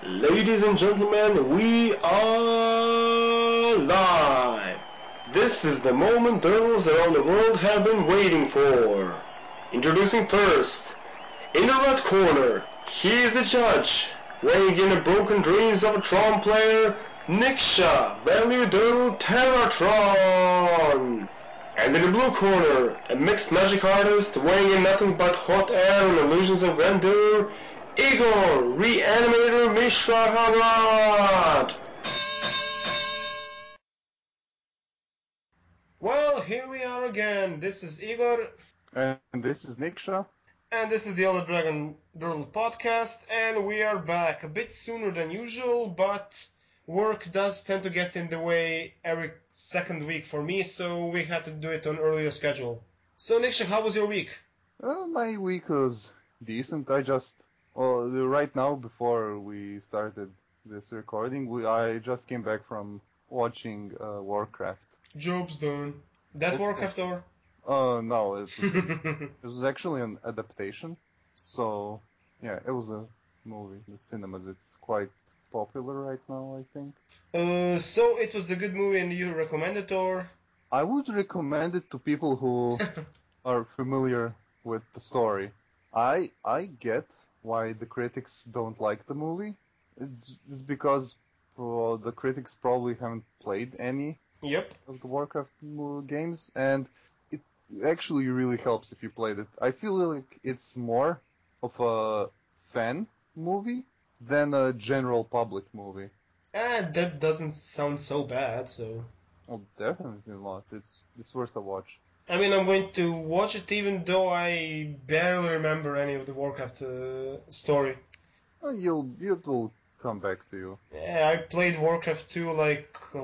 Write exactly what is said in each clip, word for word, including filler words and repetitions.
Ladies and gentlemen, we are live! This is the moment journalists around the world have been waiting for. Introducing first, in the red corner, he is a judge, weighing in the broken dreams of a Tron player, Niksha, value Donald Terratron. And in the blue corner, a mixed magic artist, weighing in nothing but hot air and illusions of grandeur, Igor, Reanimator Mishra Harad! Well, here we are again. This is Igor. And this is Niksha. And this is the Elder Dragon Journal podcast, and we are back a bit sooner than usual, but work does tend to get in the way every second week for me, so we had to do it on earlier schedule. So, Niksha, how was your week? Uh, my week was decent. I just, well, right now, before we started this recording, we, I just came back from watching uh, Warcraft. Job's done. That's Okay. Warcraft or? Uh, no, it was, it was actually an adaptation. So, yeah, it was a movie. The cinemas, it's quite popular right now, I think. Uh, so it was a good movie and you recommend it, or? I would recommend it to people who are familiar with the story. I I get why the critics don't like the movie. It's, it's because uh, the critics probably haven't played any Yep. of the Warcraft games, and it actually really helps if you played it. I feel like it's more of a fan movie than a general public movie. Ah, that doesn't sound so bad, so... Well, definitely not. It's it's worth a watch. I mean, I'm going to watch it even though I barely remember any of the Warcraft uh, story. Well, you'll it will come back to you. Yeah, I played Warcraft two like a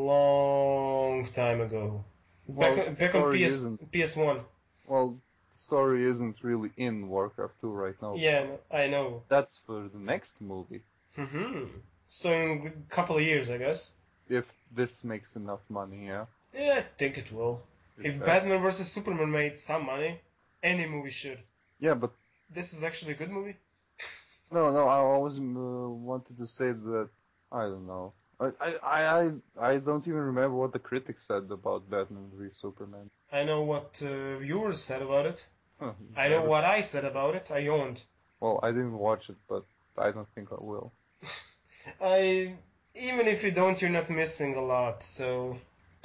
long time ago. Well, Back, the back on story P S, isn't P S one. well. The story isn't really in Warcraft two right now. Yeah, I know. That's for the next movie. Mm-hmm. So in a couple of years, I guess. If this makes enough money, yeah. Yeah, I think it will. If Batman versus Superman made some money, any movie should. Yeah, but This is actually a good movie. no, no. I always uh, wanted to say that I don't know. I, I, I, I don't even remember what the critics said about Batman v Superman. I know what uh, viewers said about it. Huh, I know what I said about it. I yawned. Well, I didn't watch it, but I don't think I will. I even if you don't, you're not missing a lot. So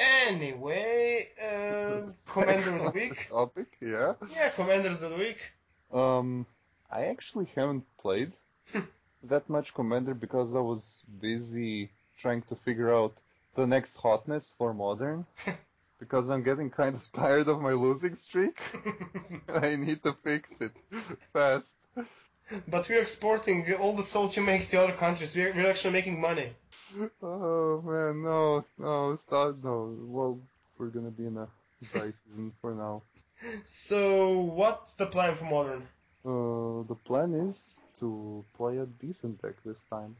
anyway, uh, Commander of the Week. Topic, yeah. Yeah, Commanders of the Week. Um, I actually haven't played that much Commander because I was busy trying to figure out the next hotness for Modern. Because I'm getting kind of tired of my losing streak. I need to fix it fast. But we're exporting all the salt you make to other countries. We're, we're actually making money. Oh man, no, no, stop, no. Well, we're gonna be in a dry season for now. So, what's the plan for Modern? Uh, the plan is to play a decent deck this time.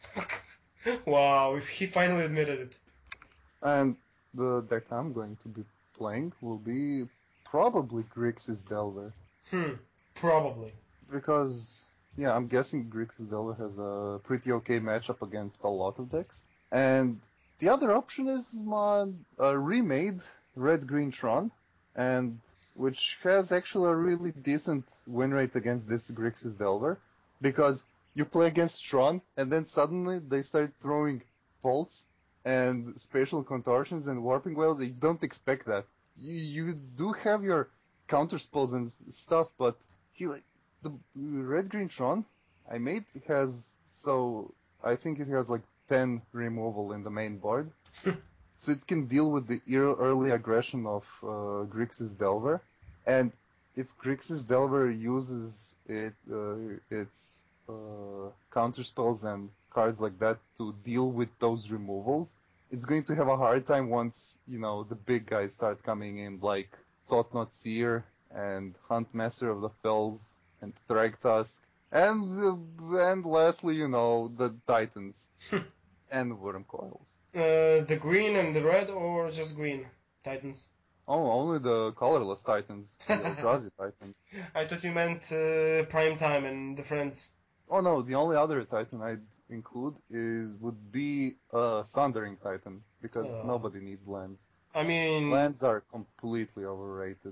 Wow, he finally admitted it. And the deck I'm going to be playing will be probably Grixis Delver. Hmm, probably. Because, yeah, I'm guessing Grixis Delver has a pretty okay matchup against a lot of decks. And the other option is my uh, remade Red Green Tron, and which has actually a really decent win rate against this Grixis Delver, because you play against Tron, and then suddenly they start throwing bolts and spatial contortions and warping wails. You don't expect that. You, you do have your counter spells and stuff, but he like the Red Green Tron I made has so I think it has like ten removal in the main board. So it can deal with the early aggression of uh, Grixis Delver. And if Grixis Delver uses it, uh, its uh, counter spells and cards like that to deal with those removals, it's going to have a hard time once, you know, the big guys start coming in, like Thought Not Seer and Hunt Master of the Fells and Thragtusk. And, uh, and lastly, you know, the Titans. And Worm Coils. Uh, the green and the red, or just green Titans? Oh, only the colorless Titans. The Eldrazi Titan. I thought you meant uh, Prime Time and the Friends. Oh no, the only other Titan I'd include is would be a Sundering Titan because Uh, nobody needs lands. I mean, Lands are completely overrated.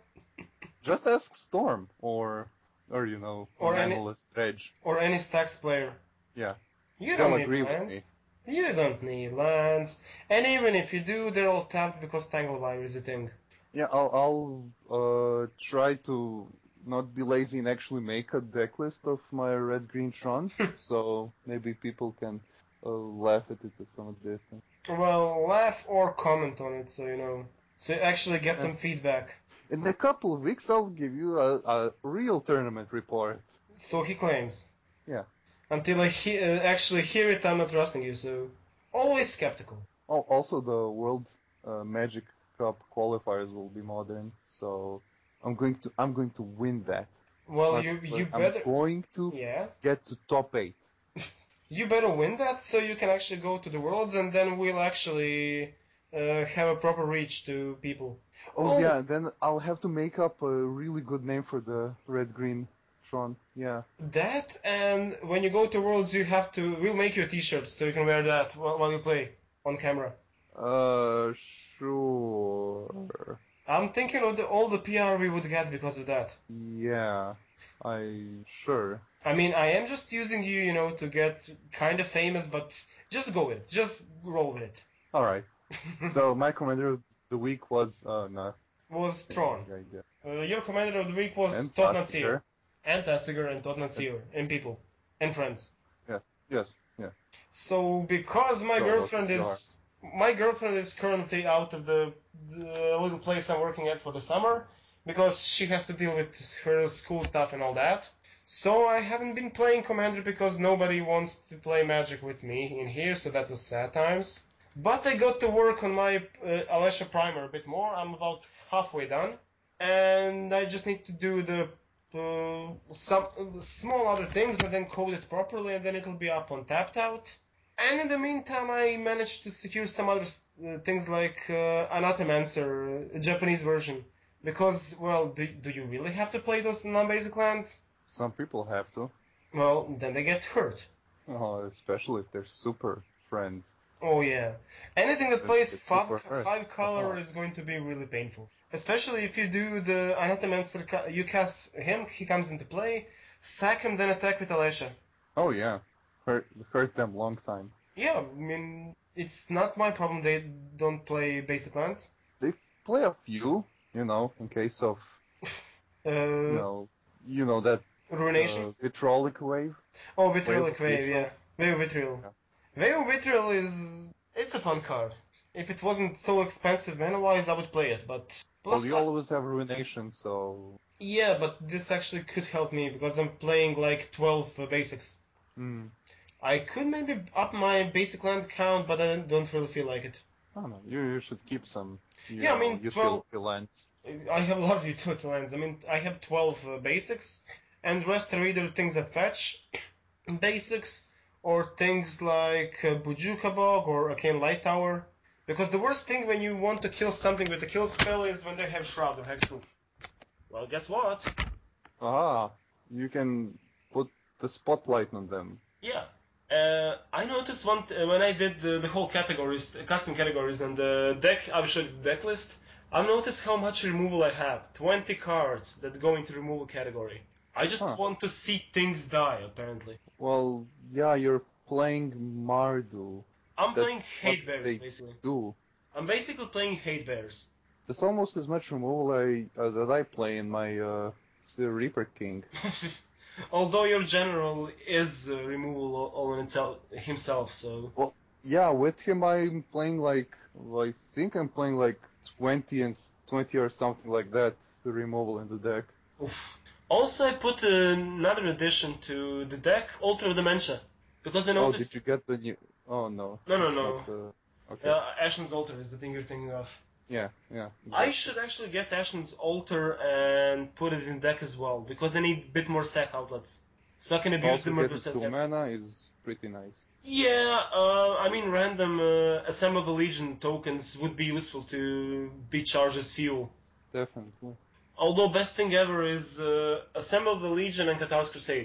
Just ask Storm or or you know or an any analyst Dredge. or any stacks player. Yeah, You they'll don't need agree with lands. me. You don't need lands. And even if you do, they're all tapped because Tanglewire is a thing. Yeah, I'll I'll uh try to not be lazy and actually make a deck list of my red green Tron, so maybe people can uh, laugh at it from a distance. Well, laugh or comment on it, so you know. So you actually get Yeah. some feedback. In a couple of weeks, I'll give you a, a real tournament report. So he claims. Yeah. Until I he- uh, actually hear it, I'm not trusting you, so always skeptical. Oh, also, the World uh, Magic Cup qualifiers will be modern, so I'm going to I'm going to win that. Well, Not- you you I'm better going to yeah. get to top eight. You better win that so you can actually go to the worlds, and then we'll actually uh, have a proper reach to people. Oh, yeah, then I'll have to make up a really good name for the red green Tron. Yeah. That, and when you go to worlds, you have to. We'll make you a T-shirt so you can wear that while, while you play on camera. Uh, sure. I'm thinking of the, all the P R we would get because of that. Yeah, I sure. I mean, I am just using you, you know, to get kind of famous, but just go with it. Just roll with it. All right. So my commander of the week was uh nothing. Was Tron. I guess. Uh, your commander of the week was And Todd Tassiger. Natsir. And Tassiger and Todd Natsir. And people. And friends. Yeah. Yes. Yeah. So because my So what girlfriend was is yours? my girlfriend is currently out of the, the little place I'm working at for the summer because she has to deal with her school stuff and all that. So I haven't been playing Commander because nobody wants to play Magic with me in here, so that was sad times. But I got to work on my uh, Alesha Primer a bit more. I'm about halfway done, and I just need to do the uh, some small other things and then code it properly, and then it'll be up on Tapped Out. And in the meantime, I managed to secure some other uh, things like uh, Anatomancer, a Japanese version. Because, well, do, do you really have to play those non-basic lands? Some people have to. Well, then they get hurt. Oh, especially if they're super friends. Oh yeah. Anything that Then plays it's five, super hurt. five color Uh-huh. is going to be really painful. Especially if you do the Anatomancer, ca- you cast him, he comes into play, sack him, then attack with Alesha. Oh yeah. Hurt hurt them long time. Yeah, I mean, it's not my problem they don't play basic lands. They play a few, you know, in case of you Uh, know you know that Ruination? uh, vitrolic wave. Oh, Wave Vitriolic of Wave, Vitriol. yeah. Wave of Vitriol. Yeah. Wave of Vitriol is... it's a fun card. If it wasn't so expensive mana-wise, I would play it, but... Well, Plus, you uh, always have ruination, so yeah, but this actually could help me, because I'm playing like twelve uh, basics. mm, I could maybe up my basic land count, but I don't really feel like it. I don't know. You, you should keep some, you Yeah, I know, mean, twelve... utility lands. I have a lot of utility lands. I mean, I have twelve uh, basics, and the rest are either things that fetch basics, or things like uh, Bujuka Bog or Arcane Light Tower. Because the worst thing when you want to kill something with a kill spell is when they have Shroud or Hexproof. Well, guess what? Ah, you can put the spotlight on them. Yeah. Uh, I noticed one t- when I did the, the whole categories, custom categories, and the deck, I'll show you the deck list. I've noticed how much removal I have. twenty cards that go into removal category. I just Huh. want to see things die, apparently. Well, yeah, you're playing Mardu. I'm playing That's what Hate Bears, they basically. do. I'm basically playing Hate Bears. That's almost as much removal I uh, that I play in my uh, Reaper King. Although your general is uh, removal all, all in itself himself, so Well, yeah, with him I'm playing like, well, I think I'm playing like twenty and s- twenty or something like that removal in the deck. oof. Also, I put another addition to the deck, Altar of Dementia, because I Oh, noticed. did you get the new? Oh no, No, no, it's not no. the. Okay. Uh, Ashen's Altar is the thing you're thinking of. Yeah, yeah. I Exactly. should actually get Ashen's Altar and put it in deck as well, because I need a bit more sack outlets. So I can abuse Also the murder getting set. two mana is pretty nice. Yeah, uh, I mean, random uh, Assemble the Legion tokens would be useful to be charged as fuel. Definitely. Although best thing ever is uh, Assemble the Legion and Katar's Crusade.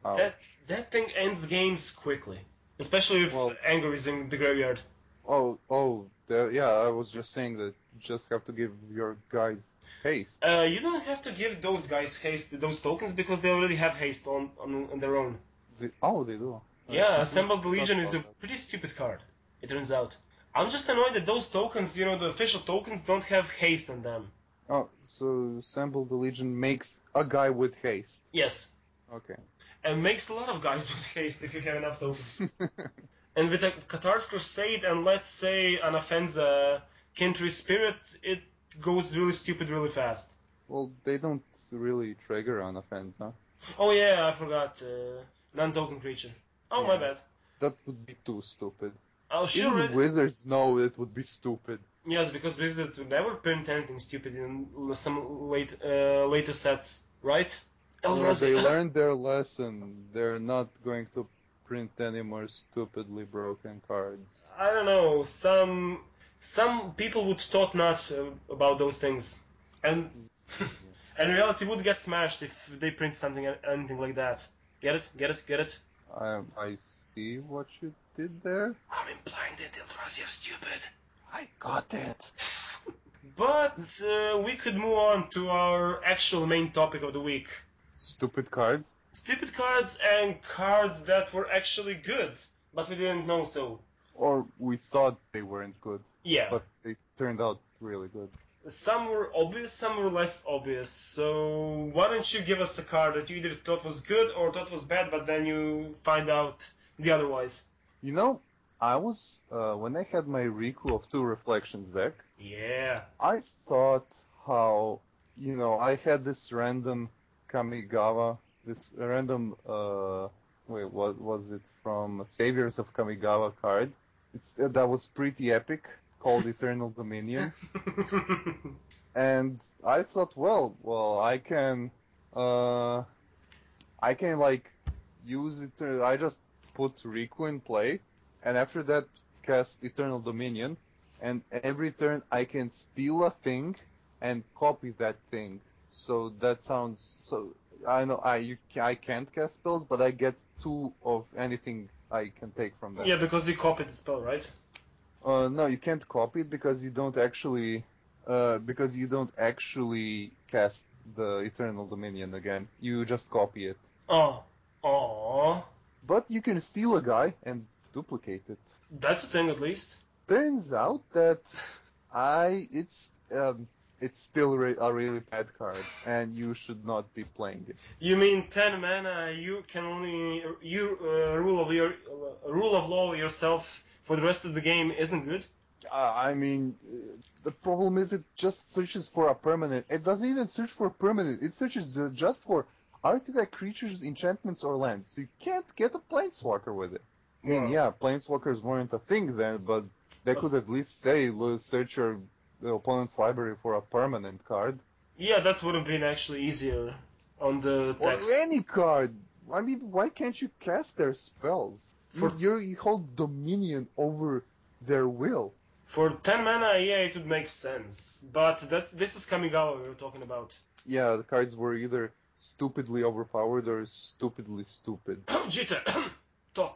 Ouch. That that thing ends games quickly, especially if Well- Anger is in the graveyard. Oh, oh, the, yeah, I was just saying that you just have to give your guys haste. Uh, you don't have to give those guys haste, those tokens, because they already have haste on on, on their own. The, oh, they do. I Yeah, completely Assemble the forgot Legion is a about that. pretty stupid card, it turns out. I'm just annoyed that those tokens, you know, the official tokens, don't have haste on them. Oh, so Assemble the Legion makes a guy with haste. Yes. Okay. And makes a lot of guys with haste if you have enough tokens. And with a Katar's Crusade and let's say an Offenza Kintry Spirit, it goes really stupid really fast. Well, they don't really trigger on offense, huh? Oh yeah, I forgot. Uh, non-token creature. Oh, my Yeah. bad. That would be too stupid. Oh, sure. Even it- wizards know it would be stupid. Yes, because Wizards would never print anything stupid in some late uh, later sets, right? Well, Eldrazi- they learned their lesson. They're not going to print any more stupidly broken cards. I don't know. Some some people would thought not uh, about those things, and and reality would get smashed if they print something anything like that. Get it? Get it? Get it? I I see what you did there. I'm implying that Eldrazi are stupid. I got it. But uh, we could move on to our actual main topic of the week. Stupid cards. Stupid cards and cards that were actually good, but we didn't know so. Or we thought they weren't good, Yeah. but they turned out really good. Some were obvious, some were less obvious. So why don't you give us a card that you either thought was good or thought was bad, but then you find out the otherwise. You know, I was uh, when I had my Riku of Two Reflections deck, Yeah. I thought how, you know, I had this random Kamigawa, this random, uh, wait, what was it from Saviors of Kamigawa card? It's uh, that was pretty epic, called Eternal Dominion, and I thought, well, well, I can, uh, I can like use it. uh, I just put Riku in play, and after that cast Eternal Dominion, and every turn I can steal a thing and copy that thing. So that sounds so. I know I you ca- I can't cast spells, but I get two of anything I can take from that. Yeah, because you copied the spell, right? Uh, no, you can't copy it because you don't actually, uh, because you don't actually cast the Eternal Dominion again. You just copy it. Oh. Oh. But you can steal a guy and duplicate it. That's a thing at least. Turns out that I it's um it's still re- a really bad card, and you should not be playing it. You mean ten mana? You can only you uh, rule of your uh, rule of law yourself for the rest of the game isn't good. Uh, I mean, uh, the problem is it just searches for a permanent. It doesn't even search for a permanent. It searches uh, just for artifact creatures, enchantments, or lands. So you can't get a planeswalker with it. I mean, Wow. yeah, planeswalkers weren't a thing then, but they could at least say, "Look, search your the opponent's library for a permanent card." Yeah, that would have been actually easier on the Or text. any card. I mean, why can't you cast their spells? For- You, you're, you hold dominion over their will. For ten mana, yeah, it would make sense. But that this is Kamigawa we were talking about. Yeah, the cards were either stupidly overpowered or stupidly stupid. Jita, top.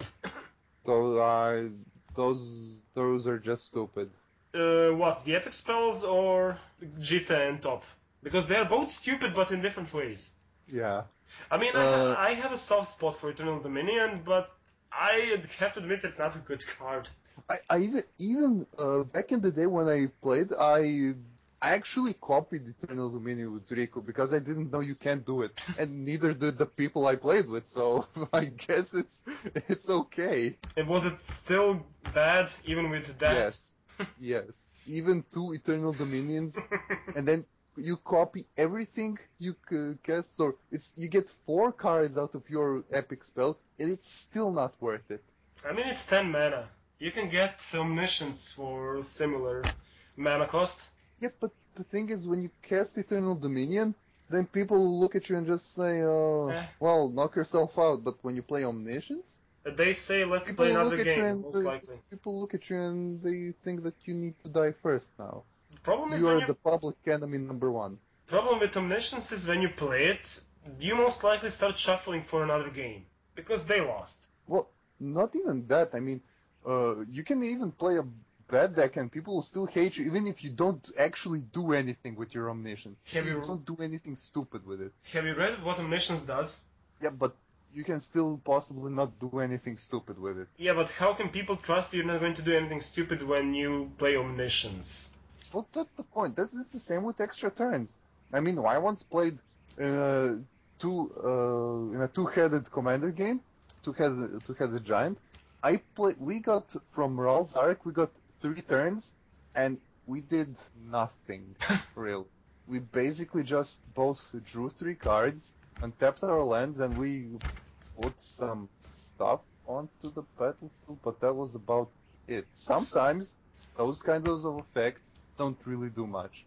So uh, those those are just stupid. Uh, what, the epic spells or Jita and top? Because they're both stupid but in different ways. Yeah. I mean, I, Uh, ha- I have a soft spot for Eternal Dominion, but I have to admit it's not a good card. I, I even even uh, back in the day when I played, I I actually copied Eternal Dominion with Riku because I didn't know you can't do it, and neither did the people I played with. So I guess it's it's okay. And was it still bad even with that? Yes, yes. Even two Eternal Dominions, and then you copy everything you c- cast. So it's you get four cards out of your epic spell, and it's still not worth it. I mean, it's ten mana. You can get Omniscience for similar mana cost. Yeah, but the thing is, when you cast Eternal Dominion, then people look at you and just say, "Oh, Eh. well, knock yourself out." But when you play Omniscience, They say, let's people play another look at you game, and most they, likely. people look at you and they think that you need to die first now. The problem is You when are you... the public enemy number one. problem with Omniscience is when you play it, you most likely start shuffling for another game. because they lost. Well, not even that. I mean, uh, you can even play a bad deck and people will still hate you, even if you don't actually do anything with your Omniscience. Have you you- don't do anything stupid with it. Have you read what Omniscience does? Yeah, but you can still possibly not do anything stupid with it. Yeah, but how can people trust you're not going to do anything stupid when you play Omniscience? Well, that's the point. That's it's the same with extra turns. I mean, I once played in a two uh, in a two-headed commander game, two-headed two-headed giant. I play. We got from Ral Zarek, we got three turns, and we did nothing real. We basically just both drew three cards, untapped our lands, and we put some stuff onto the battlefield. But that was about it. Sometimes those kinds of effects don't really do much.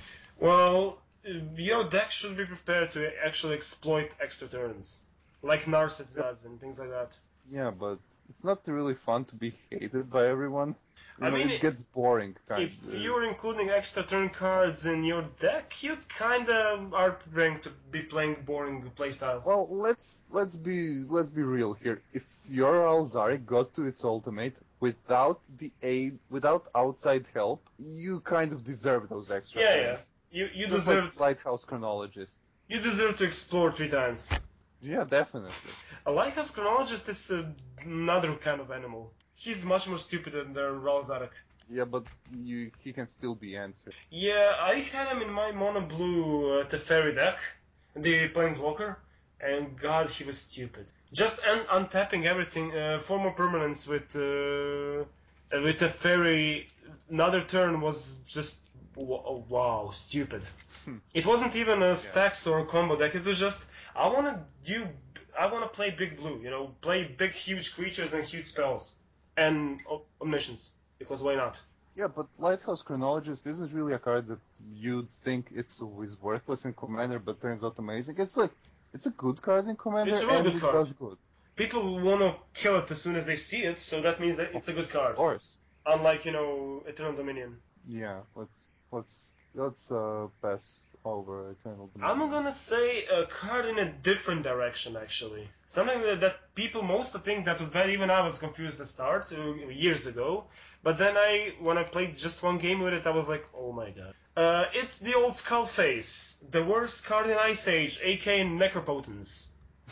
Well, your deck should be prepared to actually exploit extra turns, like Narset does and things like that. Yeah, but it's not really fun to be hated by everyone. You I know, mean, it gets boring, kind If of. you're including extra turn cards in your deck, you kinda are preparing to be playing boring playstyle. Well, let's let's be let's be real here. If your Alzari got to its ultimate without the aid, without outside help, you kind of deserve those extra Yeah, turns. yeah. You you Just deserve like Lighthouse Chronologist. you deserve to explore three times. Yeah, definitely. A Lighthouse Chronologist is uh, another kind of animal. He's much more stupid than the Ralzarek. Yeah, but you he can still be answered. Yeah, I had him in my mono blue uh, Teferi deck, the Planeswalker, and god, he was stupid. Just un- untapping everything, uh, four more permanents with uh, uh, with Teferi, another turn was just w- oh, wow, stupid. It wasn't even a stacks or a combo deck. It was just I want to do, I want to play big blue, you know, play big, huge creatures and huge spells and om- omniscience because why not? Yeah, but Lighthouse Chronologist isn't really a card that you'd think it's always worthless in Commander, but turns out amazing. It's like it's a good card in Commander, It's a really and good it card. does good. People want to kill it as soon as they see it, so that means that it's a good card. Of course. Unlike, you know, Eternal Dominion. Yeah. Let's let's let's uh, pass over Eternal Dominion. I'm gonna say a card in a different direction, actually. Something that, that people most think that was bad. Even I was confused at the start, uh, years ago. But then I, when I played just one game with it, I was like, oh my god. Uh, it's the old Skull Face, the worst card in Ice Age, aka Necropotence.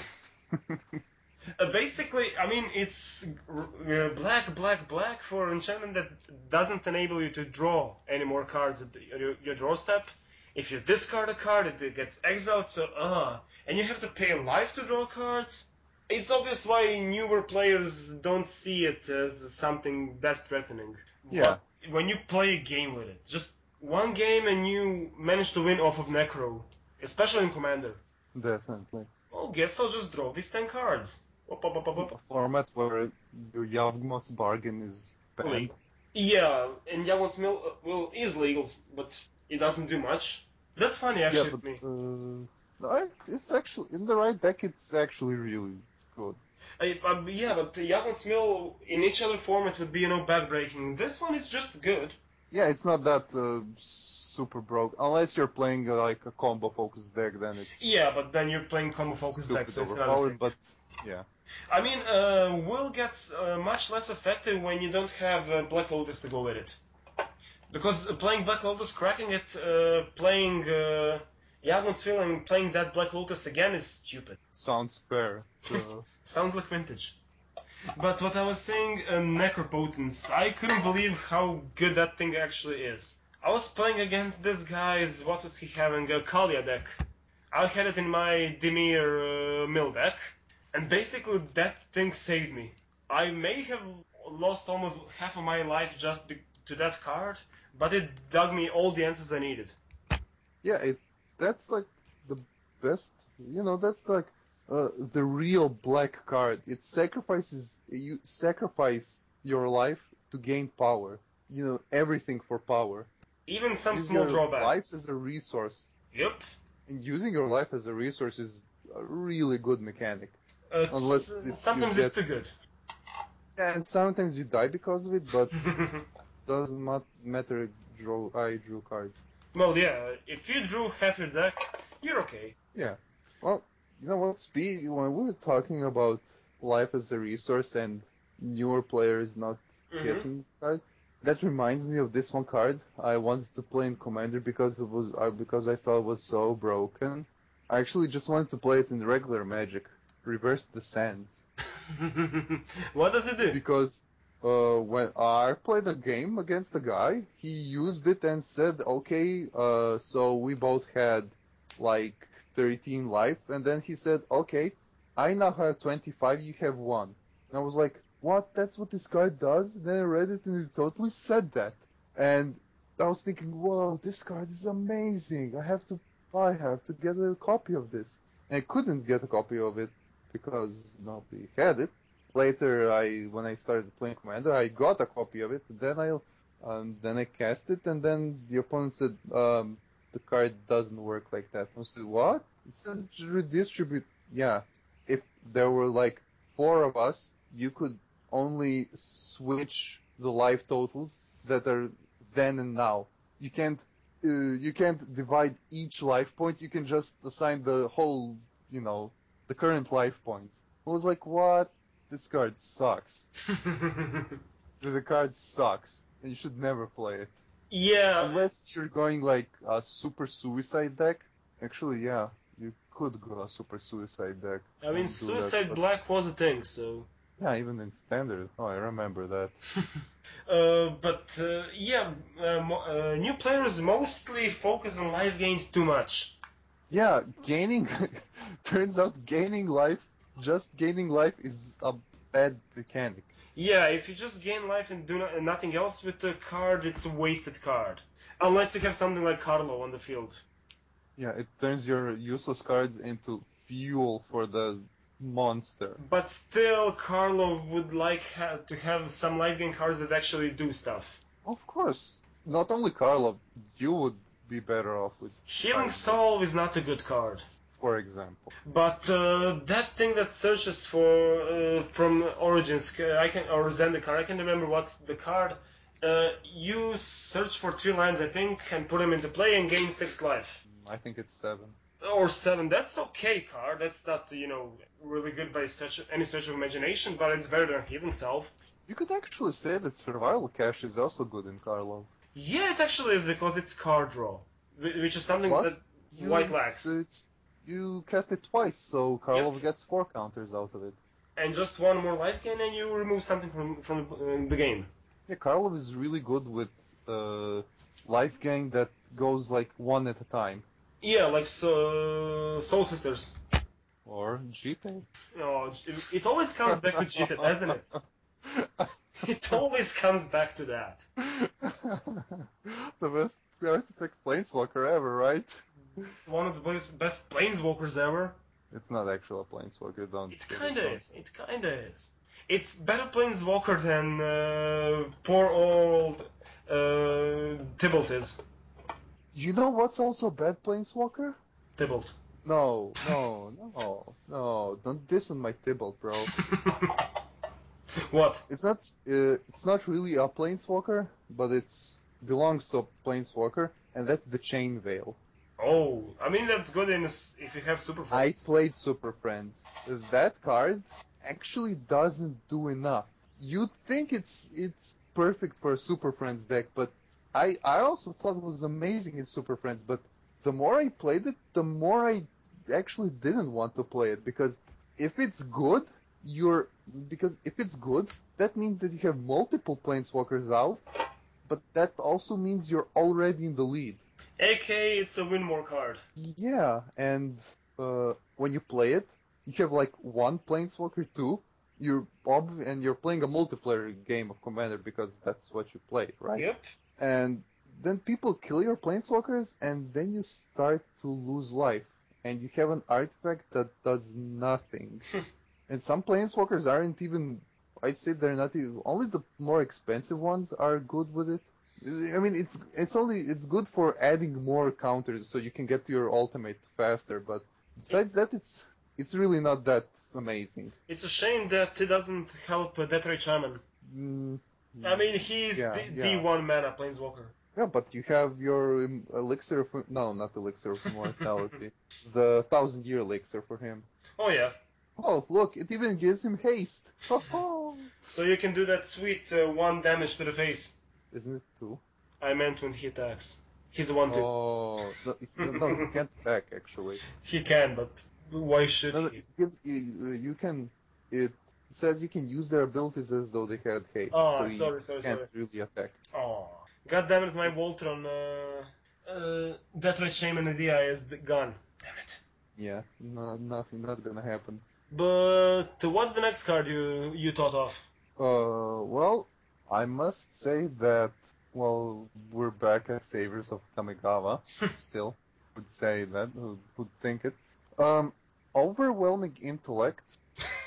Uh, basically, I mean, it's uh, black, black, black for enchantment that doesn't enable you to draw any more cards at the, your, your draw step. If you discard a card, it gets exiled, so, uh, and you have to pay life to draw cards. It's obvious why newer players don't see it as something that threatening. Yeah. But when you play a game with it, just one game and you manage to win off of Necro, especially in Commander. Definitely. Well, guess I'll just draw these ten cards. Up, up, up, up, up. A format where the Yavgmoth bargain is banned. Yeah, and Yavon's Mill uh, well, is legal, but it doesn't do much. That's funny, Yeah, actually, but to me. uh, I, it's actually in the right deck. It's actually really good. I, I, yeah, but Yavon's Mill in each other format would be, you know, backbreaking. This one is just good. Yeah, it's not that uh, super broke. Unless you're playing uh, like a combo focused deck, then it's Yeah, but then you're playing combo focus stupid decks, so it's another overpowered. thing. But yeah, I mean, uh, Will gets uh, much less effective when you don't have uh, Black Lotus to go with it. Because uh, playing Black Lotus, cracking it, uh, playing uh, Yavon's Mill and playing that Black Lotus again is stupid. sounds fair. So, Sounds like vintage. But what I was saying, uh, Necropotence, I couldn't believe how good that thing actually is. I was playing against this guy's, what was he having, a Kalia deck. I had it in my Dimir uh, Mill deck, and basically that thing saved me. I may have lost almost half of my life just be- to that card, but it dug me all the answers I needed. yeah, it that's like the best. You know, that's like uh, the real black card. It sacrifices you sacrifice your life to gain power. You know, everything for power. Even some Use small your life drawbacks. as a resource. Yep. And using your life as a resource is a really good mechanic. Uh, Unless if you sometimes get... it's too good. And sometimes you die because of it, but doesn't mat- matter if draw, I drew cards. Well, yeah, if you drew half your deck, you're okay. Yeah. Well, you know what, Speed, when we were talking about life as a resource and newer players not Mm-hmm. getting the card. That reminds me of this one card. I wanted to play in Commander because it was uh, because I thought it was so broken. I actually just wanted to play it in regular Magic, Reverse the Sands. What does it do? Because uh, when I played a game against a guy, he used it and said, "Okay, uh, so we both had like thirteen life," and then he said, "Okay, I now have twenty-five, you have one." And I was like, "What? That's what this card does?" And then I read it and it totally said that, and I was thinking, "Whoa, this card is amazing! I have to, I have to get a copy of this." And I couldn't get a copy of it because nobody had it. Later, I when I started playing Commander, I got a copy of it. Then I um, then I cast it, and then the opponent said um, the card doesn't work like that. I said, "What?" It says redistribute. Yeah, if there were like four of us, you could only switch the life totals that are then and now. You can't uh, you can't divide each life point. You can just assign the whole, you know, the current life points. I was like, what? This card sucks. The card sucks, and you should never play it. Yeah, Unless you're going like a super suicide deck. Actually, yeah, you could go a super suicide deck. I mean, and do that, Suicide but Black was a thing, so. yeah, even in standard. Oh, I remember that. uh, but uh, yeah, uh, mo- uh, new players mostly focus on life gain too much. Yeah, gaining. Turns out gaining life, just gaining life, is a bad mechanic. Yeah, if you just gain life and do no- nothing else with the card, it's a wasted card. Unless you have something like Carlo on the field. Yeah, it turns your useless cards into fuel for the monster. But still, Carlo would like ha- to have some life gain cards that actually do stuff. Of course, not only Karlov, you would be better off with Healing cards that, Soul is not a good card. for example. But uh, that thing that searches for uh, from Origins, uh, I can or Zendikar, I can remember what's the card. Uh, you search for three lines, I think, and put them into play and gain six life. I think it's seven. Or seven. That's okay card. That's not, you know, really good by stretch, any stretch of imagination, but it's better than Healing Self. You could actually say that Survival Cache is also good in Karlov. Yeah, it actually is because it's card draw, whi- which is something that Plus, you White it's, lacks. it's you cast it twice, so Yep. Karlov gets four counters out of it. And just one more life gain, and you remove something from from uh, the game. Yeah, Karlov is really good with uh, life gain that goes like one at a time. Yeah, like so, Soul Sisters. Or G P. Oh, it, it always comes back to cheated, doesn't it? It always comes back to that. The best artifact planeswalker ever, right? One of the best, best planeswalkers ever. It's not actually a planeswalker, don't It get it kinda wrong. is. It kinda is. It's better planeswalker than uh, poor old uh, Tybalt is. You know what's also bad planeswalker? Tybalt. No, no, no, no, don't diss on my Tybalt, bro. What? It's not, uh, it's not really a planeswalker, but it's belongs to a planeswalker, and that's the Chain Veil. Oh, I mean that's good in s- if you have super I friends. played Super Friends. That card actually doesn't do enough. You'd think it's it's perfect for a Super Friends deck, but I I also thought it was amazing in Super Friends, but the more I played it, the more I actually didn't want to play it because if it's good, you're because if it's good, that means that you have multiple planeswalkers out, but that also means you're already in the lead. A K, it's a win more card. Yeah, and uh, when you play it, you have like one planeswalker, two. You're ob- and you're playing a multiplayer game of Commander because that's what you play, right? Yep. And then people kill your planeswalkers, and then you start to lose life, and you have an artifact that does nothing. And some planeswalkers aren't even. I'd say they're not even. Only the more expensive ones are good with it. I mean, it's it's only it's good for adding more counters so you can get to your ultimate faster. But It, besides that, it's it's really not that amazing. it's a shame that it doesn't help uh, Deathray Shaman. Mm, I mean, he's yeah, the, the yeah, one mana planeswalker. yeah. But you have your um, elixir of no, not elixir of immortality, the thousand year elixir for him. Oh yeah. Oh, look, it even gives him haste. So you can do that sweet uh, one damage to the face. Isn't it two? I meant when he attacks. He's a one two. Oh, no, no, he can't attack, actually. He can, but why should No, no, he? it gives, you, you can, it says you can use their abilities as though they had haste, Oh, so he sorry, sorry, can't sorry. really attack. Oh. God damn it, my Voltron, uh, uh, Death Shame and Idea is the gun. Damn it. Yeah, no, nothing, not gonna happen. But what's the next card you you thought of? Uh, well, I must say that, well, we're back at Saviors of Kamigawa, still. Would say that, who would think it. Um, Overwhelming Intellect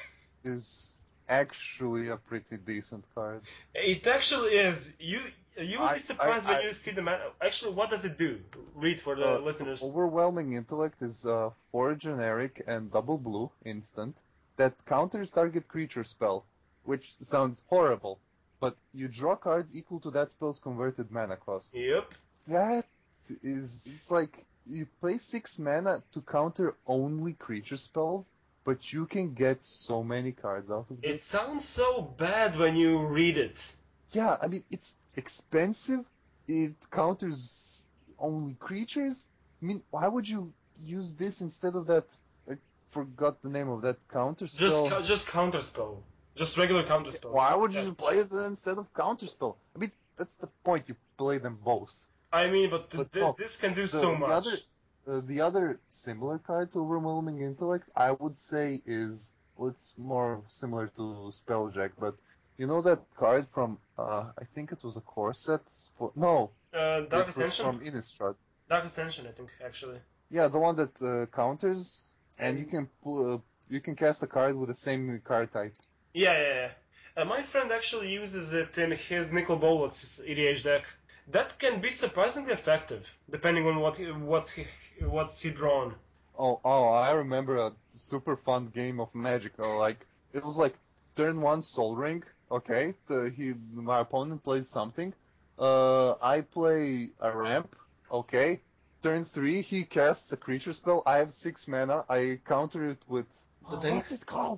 is actually a pretty decent card. It actually is. You you will be I, I, surprised when I, you see the man. Actually, what does it do? Read for the uh, so listeners. Overwhelming Intellect is uh, four generic and double blue instant that counters target creature spell, which sounds horrible, but you draw cards equal to that spell's converted mana cost. Yep. That is, it's like you pay six mana to counter only creature spells, but you can get so many cards out of It this. sounds so bad when you read it. Yeah, I mean, it's expensive. It counters only creatures. I mean, why would you use this instead of that? I forgot the name of that counter Just spell. cou- just counterspell. Just regular counterspell. Why would you Yeah. just play it instead of counter spell? I mean, that's the point. You play them both. I mean, but th- But th- no, this can do so the the much. other uh, the other similar card to Overwhelming Intellect, I would say, is well, it's more similar to Spelljack. But you know that card from uh, I think it was a core set for no, Uh, Dark it was Ascension? from Innistrad. Dark Ascension, I think, actually. Yeah, the one that uh, counters, and you And can pull, uh, you can cast a card with the same card type. yeah, yeah, yeah. Uh, my friend actually uses it in his Nicol Bolas E D H deck. That can be surprisingly effective, depending on what he, what's he, what's he drawn. Oh, oh, I remember a super fun game of Magic. uh, Like it was like turn one Soul Ring. Okay, the, he my opponent plays something. Uh, I play a ramp. Okay, turn three he casts a creature spell. I have six mana. I counter it with The oh, thing. what's it called?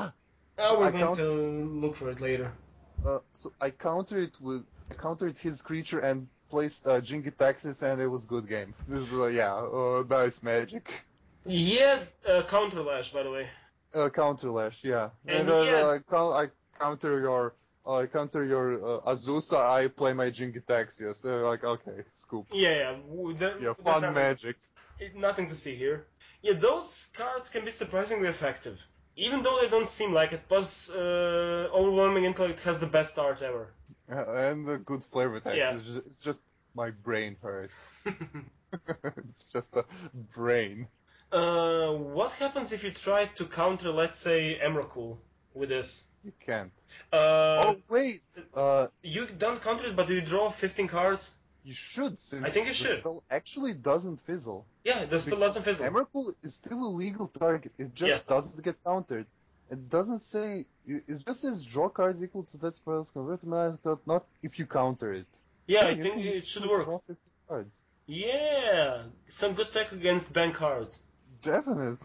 Uh, So we're I going count. to look for it later. Uh, so I countered it with I countered his creature and placed uh, Jingy Taxis, and it was good game. This is uh, yeah, uh, nice Magic. He has uh, counter lash, by the way. Uh, counter lash, yeah. And And uh, he had I, count, I counter your uh, I counter your uh, Azusa. I play my Jingy Taxis. So like okay, scoop. yeah, yeah. w- There, Yeah, there's fun nothing, Magic. nothing to see here. Yeah, those cards can be surprisingly effective, even though they don't seem like it. Plus, uh, Overwhelming Intellect has the best art ever. Uh, and a good flavor text. Yeah. It's just, it's just my brain hurts. It's just a brain. uh, what happens if you try to counter, let's say, Emrakul with this? You can't. Uh, Oh wait. Uh, you don't counter it, but you draw fifteen cards. You should, I since think you the should. spell actually doesn't fizzle. Yeah, the spell doesn't Because fizzle. Emrakul is still a legal target. It just Yes. doesn't get countered. It doesn't say. It just says draw cards equal to that spell's converted mana card, not if you counter it. Yeah, Yeah, I you think can it should literally work. draw fifty cards. Yeah, some good tech against bank cards. Definite.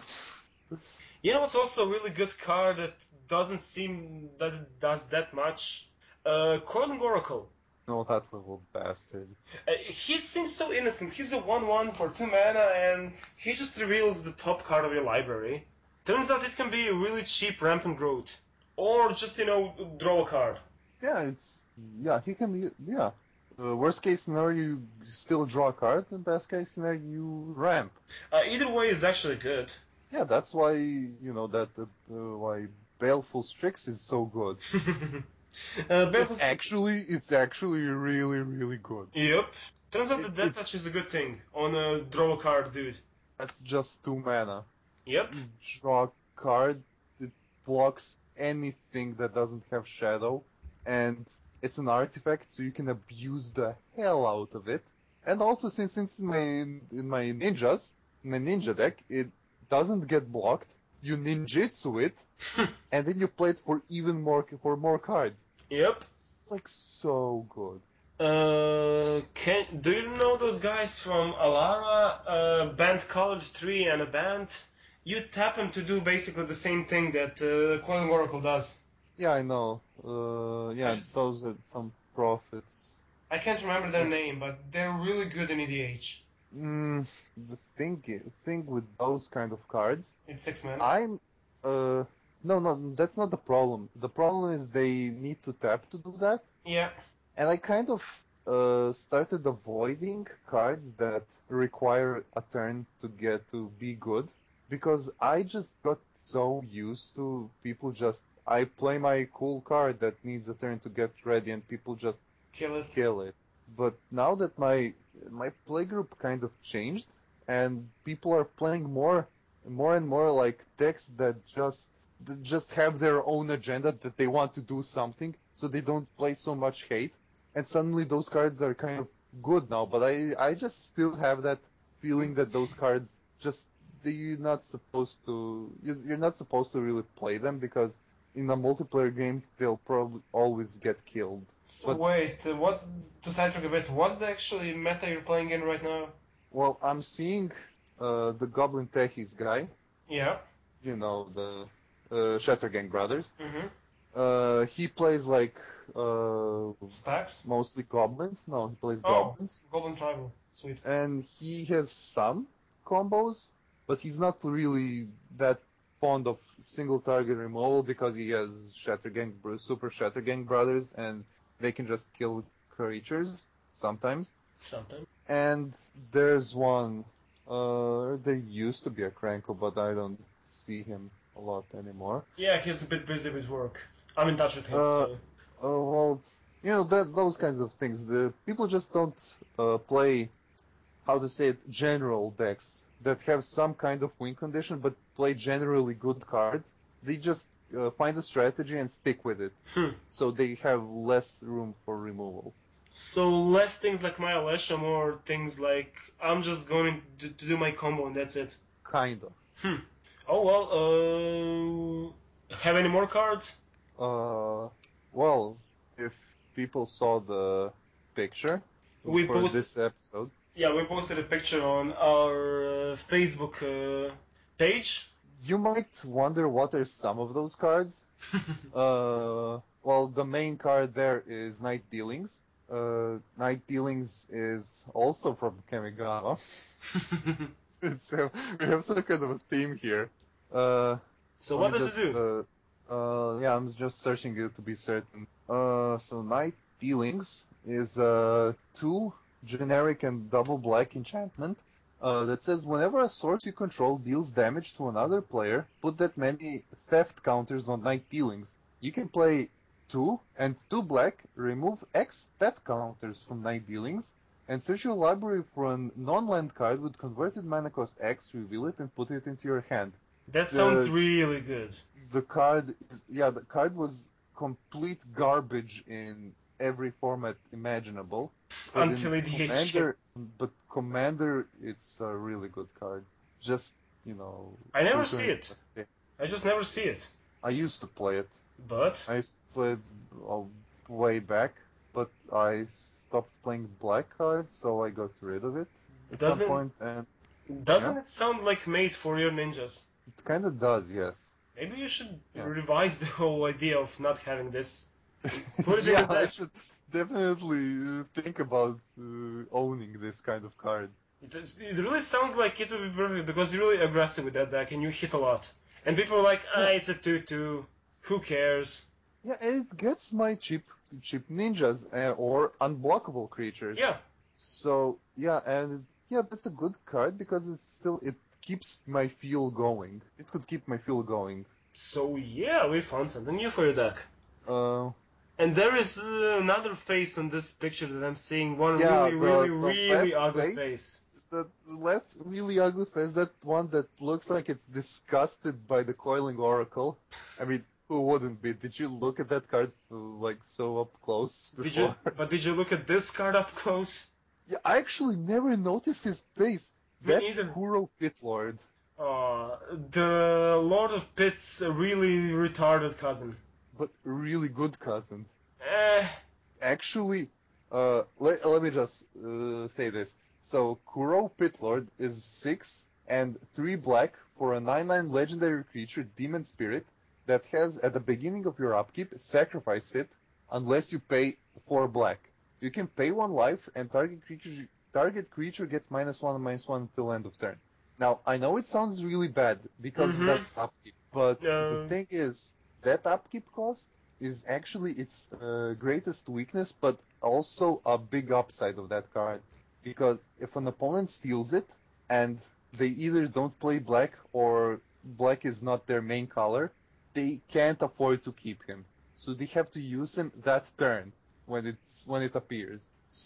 You know what's also a really good card that doesn't seem that it does that much? Uh, Coiling Oracle. No, that little bastard. Uh, he seems so innocent. He's a one one for two mana, and he just reveals the top card of your library. Turns out it can be a really cheap Rampant Growth. Or just, you know, draw a card. Yeah, it's yeah. He can yeah. Uh, worst case scenario, you still draw a card. And best case scenario, you ramp. Uh, either way is actually good. Yeah, that's why you know that uh, why Baleful Strix is so good. uh, It's Baleful- actually it's actually really really good. Yep. Turns out It, that Death it Touch is a good thing on a draw a card dude. that's just two mana. Yep. You draw a card, it blocks anything that doesn't have shadow, and it's an artifact, so you can abuse the hell out of it. And also, since it's in my in my ninjas, in my ninja deck, it doesn't get blocked. You ninjutsu it, and then you play it for even more for more cards. Yep. It's like so good. Uh, can do you know those guys from Alara? Uh, band Colored Tree and a band you tap him to do basically the same thing that uh, Coiling Oracle does. Yeah, I know. Uh, yeah, just- those are some profits. I can't remember their name, but they're really good in E D H. Mm, the thing, i- thing with those kind of cards, It's six man. I'm, uh, no, no, that's not the problem. The problem is they need to tap to do that, Yeah. and I kind of uh, started avoiding cards that require a turn to get to be good, because I just got so used to people just, I play my cool card that needs a turn to get ready, and people just Kill it. kill it. But now that my my playgroup kind of changed, and people are playing more, more and more like decks that just that just have their own agenda, that they want to do something, so they don't play so much hate. And suddenly those cards are kind of good now. But I I just still have that feeling that those cards just you're not supposed to you- you're not supposed to really play them, because in a multiplayer game they'll probably always get killed. So But- wait, uh, what's to sidetrack a bit? What's the actually meta you're playing in right now? Well, I'm seeing uh, the Goblin Techies guy, Yeah. you know, the uh, Shattergang brothers. Mm-hmm. Uh, he plays like uh, Stacks. mostly goblins. No, he plays Oh. goblins. Golden Tribal. Sweet. And he has some combos, but he's not really that fond of single target removal, because he has Shattergang, Super Shattergang brothers, and they can just kill creatures sometimes. Something. And there's one, uh, there used to be a Krenko, but I don't see him a lot anymore. Yeah, he's a bit busy with work. I'm in touch with him, Uh, so... Oh, well, you know, that those kinds of things. The people just don't uh, play, how to say it, general decks that have some kind of win condition, but play generally good cards. They just uh, find a strategy and stick with it. Hmm. So they have less room for removals. So less things like Maya Lesha, more things like I'm just going to, to do my combo and that's it. Kind of. Hmm. Oh well, uh... Have any more cards? Uh, well, if people saw the picture We for post- this episode, Yeah, we posted a picture on our uh, Facebook uh, page. you might wonder what are some of those cards. Uh, well, the main card there is Night Dealings. Uh, Night Dealings is also from Kamigawa. So we have some kind of a theme here. Uh, So let what me does just, it do? Uh, uh, yeah, I'm just searching it to be certain. Uh, so Night Dealings is uh, two generic and double black enchantment uh, that says whenever a source you control deals damage to another player, put that many theft counters on Night Dealings. You can play two and two black, remove X theft counters from Night Dealings, and search your library for a non-land card with converted mana cost X, reveal it, and put it into your hand. That the- sounds really good. The card is, yeah, the card was complete garbage in every format imaginable. But Until in E D H came. Commander, but Commander, it's a really good card. Just, you know. I never filtering see it. it. I just never see it. I used to play it. But I used to play it uh, way back, but I stopped playing black cards, so I got rid of it at Doesn't- some point, and doesn't Yeah. it sound like made for your ninjas? it kind of does, yes. Maybe you should Yeah. revise the whole idea of not having this. Put it in yeah, the I deck. should definitely uh, think about uh, owning this kind of card. It, it really sounds like it would be perfect because you're really aggressive with that deck and you hit a lot. And people are like, ah, Yeah. it's a two two. Who cares? Yeah, and it gets my cheap cheap ninjas uh, or unblockable creatures. Yeah. So yeah, and yeah, that's a good card because it's still it keeps my feel going. It could keep my feel going. So yeah, we found something new for your deck. Uh, And there is uh, another face on this picture that I'm seeing. One Yeah, really, the- really, the really left ugly face. face. the left really ugly face, that one that looks like it's disgusted by the Coiling Oracle. I mean, who wouldn't be? Did you look at that card uh, like so up close Did you? before? But did you look at this card up close? Yeah, I actually never noticed his face. Me That's neither. Kuro Pitlord. Uh, the Lord of Pit's really retarded cousin. But really good cousin. Eh, Actually, uh, let, let me just uh, say this. So, Kuro Pitlord is six and three black for a nine nine legendary creature, Demon Spirit, that has, at the beginning of your upkeep, sacrifice it unless you pay four black. You can pay one life, and target creature, target creature gets minus one and minus one until end of turn. Now, I know it sounds really bad because Mhm. of that upkeep, but Uh, the thing is, that upkeep cost is actually its uh, greatest weakness, but also a big upside of that card. Because if an opponent steals it, and they either don't play black or black is not their main color, they can't afford to keep him. So they have to use him that turn when it's when it appears.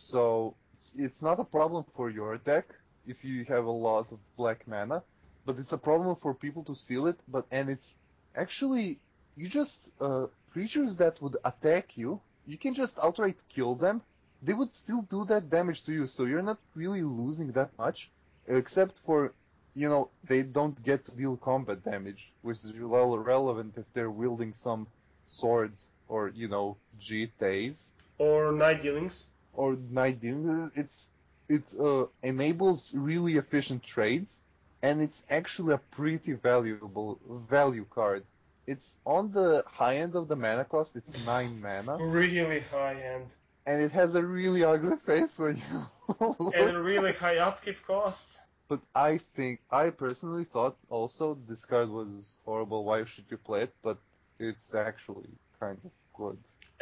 So it's not a problem for your deck if you have a lot of black mana, but it's a problem for people to steal it. But and it's actually you just uh, creatures that would attack you, you can just outright kill them. They would still do that damage to you, so you're not really losing that much, except for, you know, they don't get to deal combat damage, which is rel- relevant if they're wielding some swords or, you know, G Ts or night dealings. or night dealing. It's it uh, enables really efficient trades, and it's actually a pretty valuable value card. It's on the high end of the mana cost. It's nine mana, Really high end. and it has a really ugly face when you look. And a really high upkeep cost. But I think I personally thought also this card was horrible. Why should you play it? But it's actually kind of good.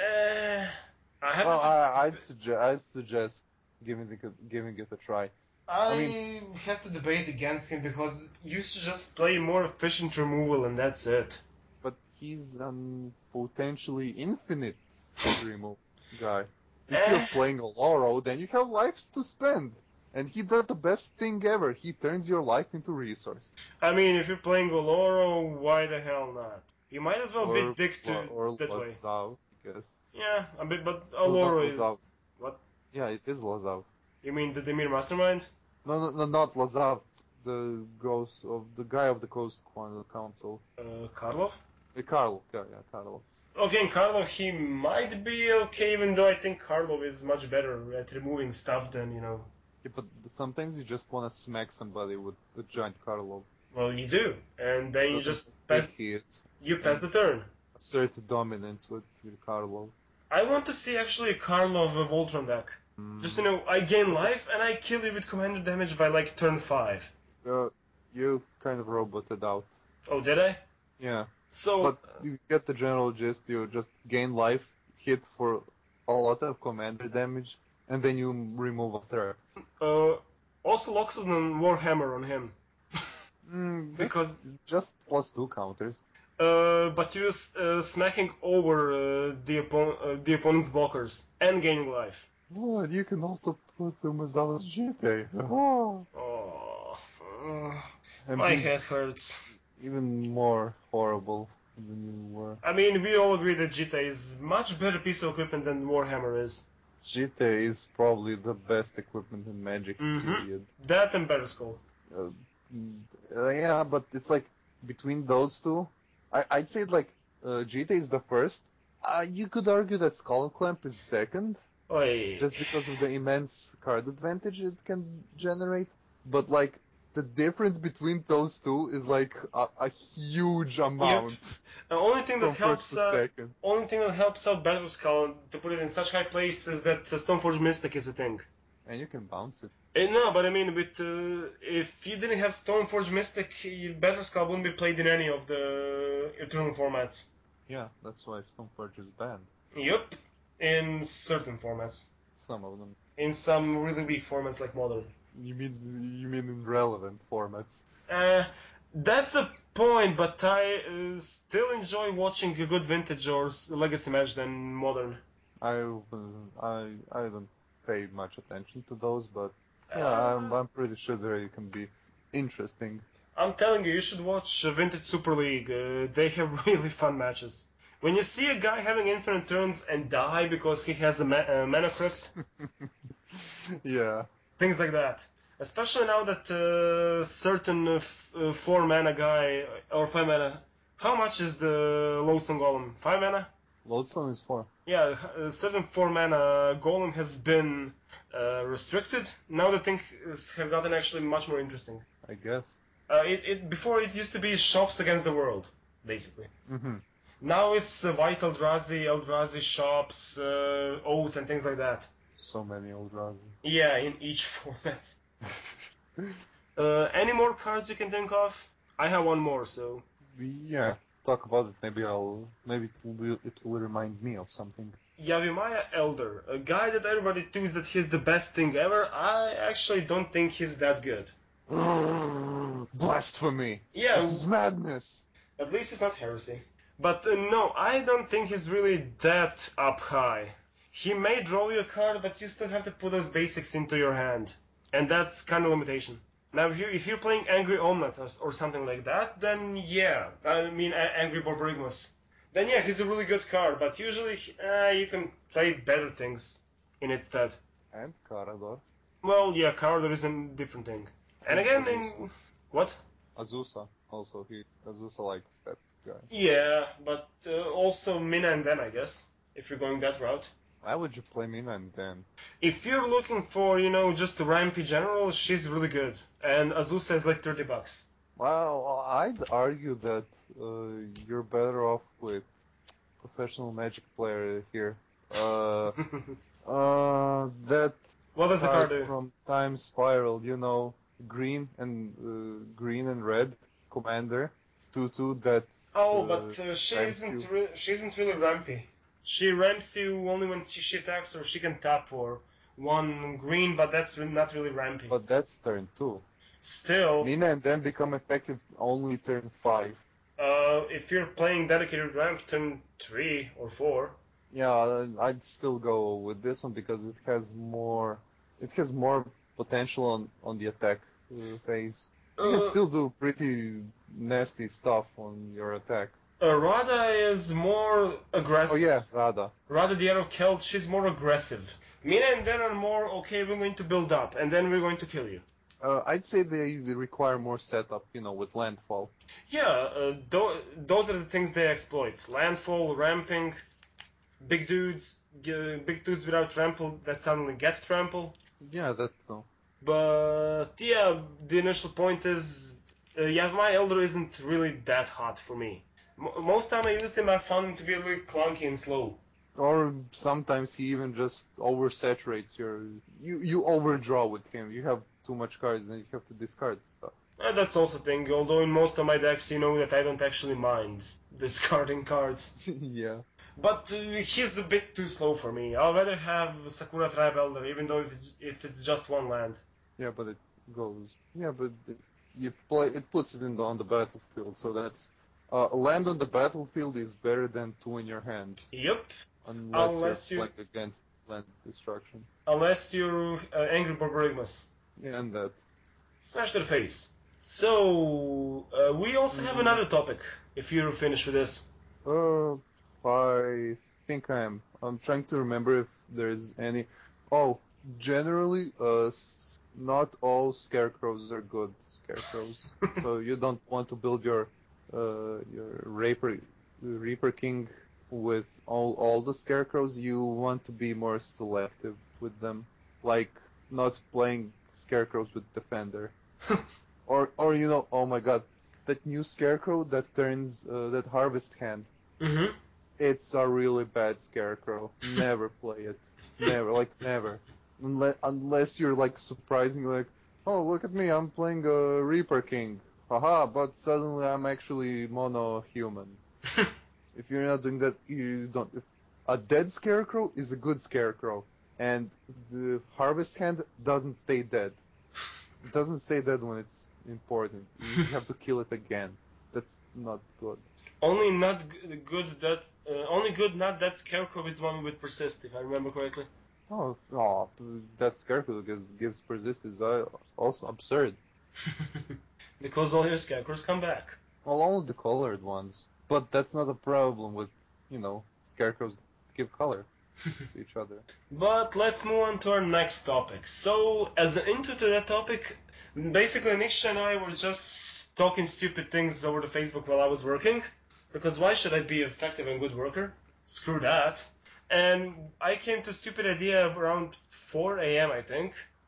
Uh, I have Well, to, I, I'd suggest I'd suggest giving it a, giving it a try. I I mean, have to debate against him because you should just play more efficient removal and that's it. but he's an potentially infinite remove guy. If Eh, you're playing a Loro, then you have lives to spend. And he does the best thing ever. He turns your life into resource. I mean, if you're playing Goloro, why the hell not? You might as well Or beat Vic to or that way. Lazav, I guess. Yeah, a bit, but No, not Oloro Lazav. is what? Yeah, it is Lazav. You mean the Demir Mastermind? No, no, no, not Lazav. The ghost of the guy of the Coast Council. Uh, Karlov? Uh, Karl. Yeah, yeah, Karl. Okay, in Karlov he might be okay, even though I think Karlov is much better at removing stuff than, you know. Yeah, but sometimes you just want to smack somebody with a giant Karlov. Well, you do, and then Show you them just how big pass. he is. You pass And the turn. assert dominance with your Karlov. I want to see actually a Karlov of Voltron deck. Mm. Just, you know, I gain life and I kill you with commander damage by like turn five. Uh, you kind of roboted out. Oh, did I? Yeah. So, But you get the general gist. You just gain life, hit for a lot of commander damage, and then you remove a threat. uh, also Loxodon and Warhammer on him. Mm, Because, that's just plus two counters. uh, but you're uh, smacking over uh, the, oppo- uh, the opponent's blockers and gaining life. Well, you can also put them as Dallas G T. Oh. Oh, uh, And my be head hurts. even more horrible than you were. I mean, we all agree that G T A is much better piece of equipment than Warhammer is. G T is probably the best equipment in Magic, Mm-hmm. period. That and Better Skull. Uh, mm, uh, yeah, but it's like between those two, I, I'd say like uh, G T is the first. Uh, you could argue that Skull Clamp is second, Oi. just because of the immense card advantage it can generate. But like the difference between those two is like a, a huge amount The only thing that from first helps, to uh, second. only thing that helps out Battle Skull to put it in such high place is that the Stoneforge Mystic is a thing. And you can bounce it. Eh, no, but I mean, with uh, if you didn't have Stoneforge Mystic, Battle Skull wouldn't be played in any of the Eternal formats. Yeah, that's why Stoneforge is banned. Yup, in certain formats. Some of them. In some really weak formats like Modern. You mean you mean in relevant formats? Uh, that's a point, but I uh, still enjoy watching a good Vintage or Legacy match than Modern. I uh, I I don't pay much attention to those, but yeah, I'm Uh, I'm pretty sure they can be interesting. I'm telling you, you should watch uh, Vintage Super League. Uh, they have really fun matches. When you see a guy having infinite turns and die because he has a ma- uh, mana crypt, Yeah. things like that. Especially now that uh, certain uh, f- uh, four mana guy or five mana. How much is the Lodestone Golem? Five mana? Lodestone is four. Yeah, a certain four mana Golem has been uh, restricted. Now the things have gotten actually much more interesting. I guess. Uh, it, it before it used to be shops against the world, basically. Mm-hmm. Now it's uh, White Eldrazi, Eldrazi shops, uh, Oath, and things like that. So many Eldrazi. Yeah, in each format. uh, any more cards you can think of? I have one more, so. Yeah, talk about it. Maybe I'll. Maybe it will, it will remind me of something. Yavimaya Elder, a guy that everybody thinks that he's the best thing ever. I actually don't think he's that good. Blasphemy! Yeah, This is madness! at least it's not heresy. But uh, no, I don't think he's really that up high. He may draw you a card, but you still have to put those basics into your hand. And that's kind of limitation. Now, if, you, if you're playing Angry Omelette or, or something like that, then yeah. I mean, a- Angry Borborygmus. Then yeah, he's a really good card, but usually uh, you can play better things in its stead. And Karador. Well, yeah, Cardor is a different thing. And again, in... What? Azusa. Also, he Azusa likes that guy. Yeah, but uh, also Mina and Den, I guess, if you're going that route. Why would you play Mina and Den? If you're looking for, you know, just a rampy general, she's really good. And Azusa is like thirty bucks. Well, I'd argue that uh, you're better off with professional Magic player here. Uh, uh, that What does the card card do? from Time Spiral, you know, green and uh, green and red commander, two two. That's Oh, uh, but uh, she ramps isn't you. re- she isn't really rampy. She ramps you only when she, she attacks, or she can tap for one green, but that's re- not really rampy. But that's turn two. Still, Mina and then become effective only turn five. uh, if you're playing dedicated ramp, turn three or four. Yeah, I'd still go with this one because it has more. It has more potential on on the attack uh, phase. You can Uh, still do pretty nasty stuff on your attack. uh, Rada is more Oh aggressive. yeah, Rada. Rada the Arrow Celt, she's more aggressive. Mina and Den are more, okay, we're going to build up, and then we're going to kill you. Uh, I'd say they require more setup, you know, with landfall. Yeah, uh, th- those are the things they exploit. Landfall, ramping, big dudes, g- big dudes without trample that suddenly get trample. Yeah, that's so. But yeah, the initial point is, uh, Yavimaya Elder isn't really that hot for me. M- most time I used him, I found him to be a little clunky and slow. Or sometimes he even just oversaturates your. You you overdraw with him. You have too much cards, then you have to discard stuff. Uh, that's also a thing, although in most of my decks you know that I don't actually mind discarding cards. Yeah. But uh, he's a bit too slow for me. I'll rather have Sakura Tribe Elder, even though if it's, if it's just one land. Yeah, but it goes. Yeah, but it, you play. It puts it in the, on the battlefield, so that's. Uh, a land on the battlefield is better than two in your hand, Yep, unless you're unless you playing against land destruction. unless you're uh, Angry Borborygmus. Yeah, and that. Smash their face. So, uh, we also have Mm, another topic, if you're finished with this. uh, I think I am. I'm trying to remember if there is any. Oh, generally, uh, s- not all scarecrows are good scarecrows. So you don't want to build your, uh, your Reaper, Reaper King with all all the scarecrows. You want to be more selective with them, like not playing scarecrows with Defender, or or you know, oh my God, that new scarecrow that turns uh, that harvest hand. Mm-hmm. It's a really bad scarecrow. Never play it. Never, like never. Unless, unless you're like surprising, like, oh look at me, I'm playing a Reaper King. Haha, but suddenly I'm actually mono human. If you're not doing that, you don't. If, a dead scarecrow is a good scarecrow, and the harvest hand doesn't stay dead. It doesn't stay dead when it's important. You have to kill it again. That's not good. Only not g- good that uh, only good not that Scarecrow is the one with persist, if I remember correctly. Oh, oh, that scarecrow gives, gives persistence. Uh, also absurd. Because all your Scarecrows come back. Well, only the colored ones. But that's not a problem with, you know, scarecrows that give color to each other. But let's move on to our next topic. So, as an intro to that topic, basically Nisha and I were just talking stupid things over the Facebook while I was working. Because why should I be effective and good worker? Screw that. And I came to a stupid idea around four a.m. I think.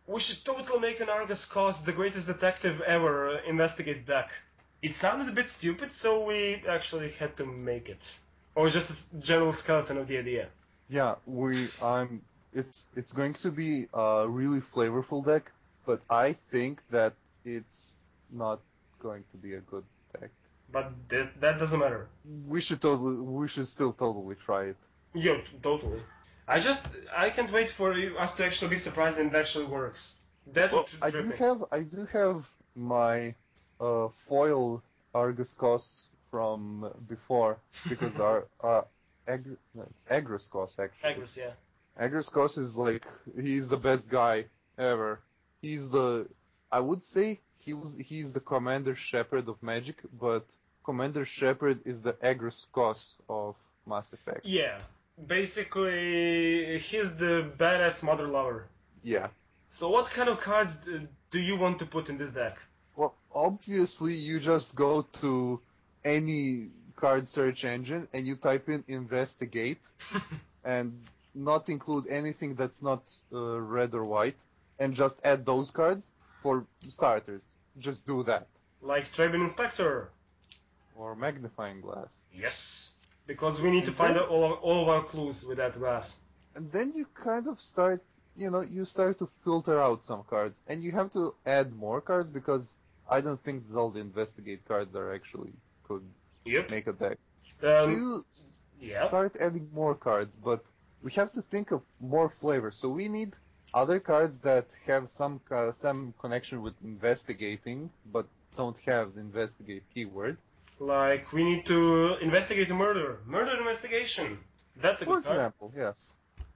We should totally make an Argus Cos, the greatest detective ever, uh, investigate deck. It sounded a bit stupid, so we actually had to make it. Or just a general skeleton of the idea. Yeah, we I'm it's it's going to be a really flavorful deck, but I think that it's not going to be a good deck. But that, that doesn't matter. We should totally we should still totally try it. Yeah, totally. I just, I can't wait for us to actually be surprised and it actually works. That Well, would I do trip me. have I do have my uh, foil Argus Cos from before because our uh, Ag- no, it's Agros Cos actually. Agris, yeah. Agros Cos is like he's the best guy ever. He's the I would say he was he's the Commander Shepard of Magic, but Commander Shepard is the Agros Cos of Mass Effect. Yeah. Basically, he's the badass mother lover. Yeah. So what kind of cards uh, do you want to put in this deck? Well, obviously you just go to any card search engine and you type in investigate and not include anything that's not uh, red or white and just add those cards for starters. Just do that. Like Tribune Inspector. Or magnifying glass. Yes. Because we need to And find then, out all of, all of our clues with that glass. and then you kind of start, you know, you start to filter out some cards. And you have to add more cards because I don't think that all the investigate cards are actually could Yep. make a deck. So Um, you yeah. start adding more cards, but we have to think of more flavor. So we need other cards that have some uh, some connection with investigating, but don't have the investigate keyword. Like, we need to investigate a murder. Murder investigation. That's a For good card. example, yes.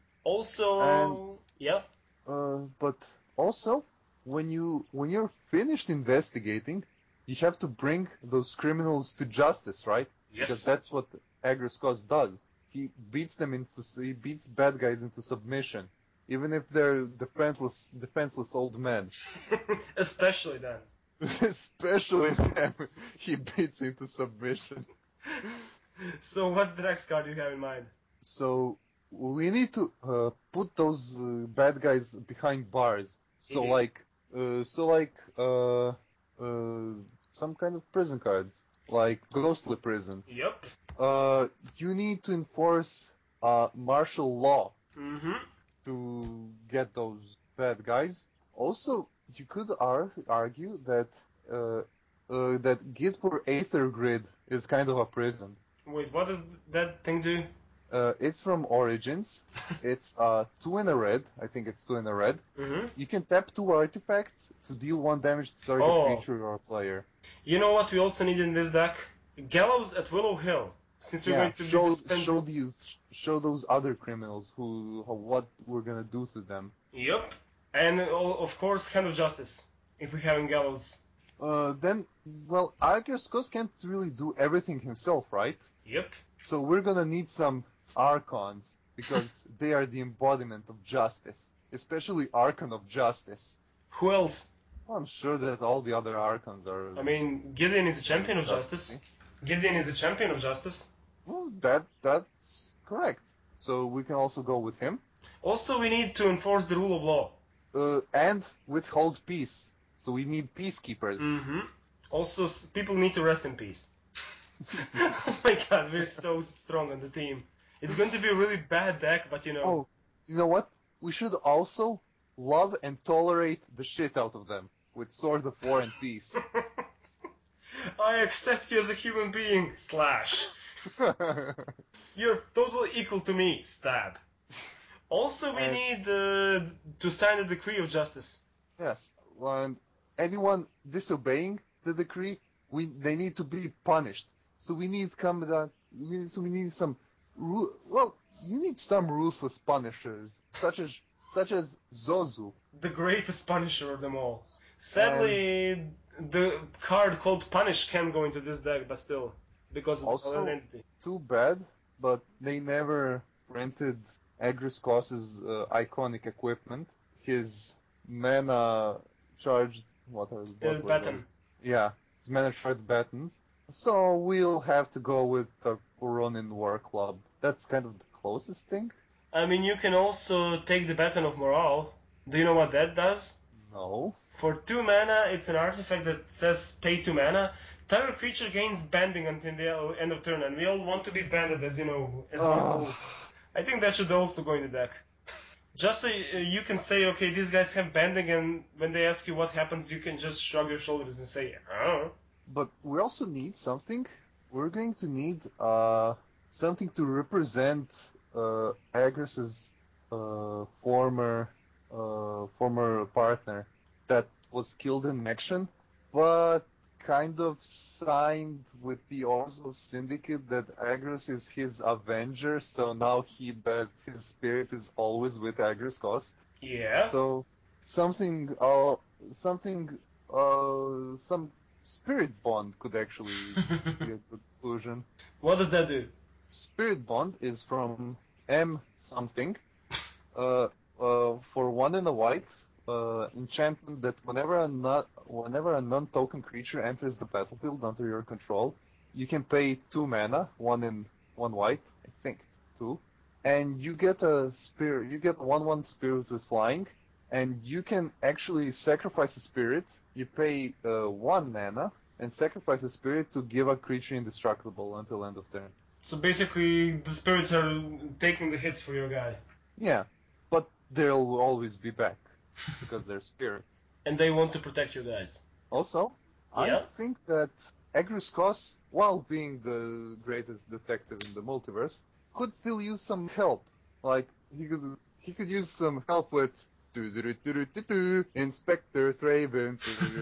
And Also, yeah. uh, but also when you when you're finished investigating, you have to bring those criminals to justice, right? Because Yes. that's what Agros Cos does. He beats them into he beats bad guys into submission, even if they're defenseless defenseless old men. Especially then. Especially them, he beats into submission. So what's the next card you have in mind? So we need to uh, put those uh, bad guys behind bars. So Mhm. like, uh, so like, uh, uh, some kind of prison cards, like ghostly prison. Yep. Uh, you need to enforce uh, martial law Mm-hmm. to get those bad guys. Also, you could ar- argue that uh, uh, that Gitpur Aether Grid is kind of a prison. Wait, what does that thing do? Uh, it's from Origins. It's uh, two in a red. I think it's two in a red. Mm-hmm. You can tap two artifacts to deal one damage to target Oh, creature or player. you know what we also need in this deck? Gallows at Willow Hill. Since we're Yeah, going to be show show dispensing... these show those other criminals who what we're gonna do to them. Yep. And uh, of course, Hand of Justice. If we have in Gallows. Uh, then, well, Argus Kos can't really do everything himself, right? Yep. So we're gonna need some Archons because they are the embodiment of justice, especially Archon of Justice. Who else? I'm sure that all the other Archons are I mean, Gideon is a champion of justice. justice. Gideon is a champion of justice. Well, that that's correct. So we can also go with him, Also, we need to enforce the rule of law. uh, and withhold peace. So we need peacekeepers. Mm-hmm. Also, s- people need to rest in peace. Oh my god, we're so strong on the team. It's going to be a really bad deck, but you know. Oh, you know what? We should also love and tolerate the shit out of them with Sword of War and Peace. I accept you as a human being, slash. You're totally equal to me, stab. Also, we And need uh, to sign the decree of justice. yes, and anyone disobeying the decree, we they need to be punished. So we need come that we need, so we need some ru- well, you need some ruthless punishers, such as such as Zozu. The greatest punisher of them all. And Sadly, the card called Punish can go into this deck, but still, because of the also, Paladin entity. too bad, but they never printed Agris Kos's uh, iconic equipment. His mana charged, what are Uh, what were Baton. those? Yeah, his mana charged buttons. So we'll have to go with the Ronin War Club. That's kind of the closest thing. I mean, you can also take the Baton of Morale. Do you know what that does? No. For two mana, it's an artifact that says pay two mana. Target creature gains banding until the end of turn, and we all want to be banded, as you know, as we all. I think that should also go in the deck. Just so you can say, okay, these guys have banding, and when they ask you what happens, you can just shrug your shoulders and say, oh. But we also need something. We're going to need uh, something to represent uh, Agris's uh, former uh, former partner that was killed in action, but kind of signed with the Orzo Syndicate that Agris is his avenger, so now he that his spirit is always with Agris Cost. Yeah. So something uh something uh some spirit bond could actually be a good conclusion. What does that do? Spirit bond is from M something. Uh uh for one and a white uh enchantment that whenever a not whenever a non-token creature enters the battlefield under your control, you can pay two mana, one in one white, I think it's two, and you get a spirit you get a one one spirit with flying, and you can actually sacrifice a spirit, you pay uh, one mana, and sacrifice a spirit to give a creature indestructible until end of turn. So basically, the spirits are taking the hits for your guy. Yeah, but they'll always be back, because they're spirits. And they want to protect you guys. Also, I Yeah. think that Agris Kos, while being the greatest detective in the multiverse, could still use some help. Like, he could he could use some help with Inspector Thraben.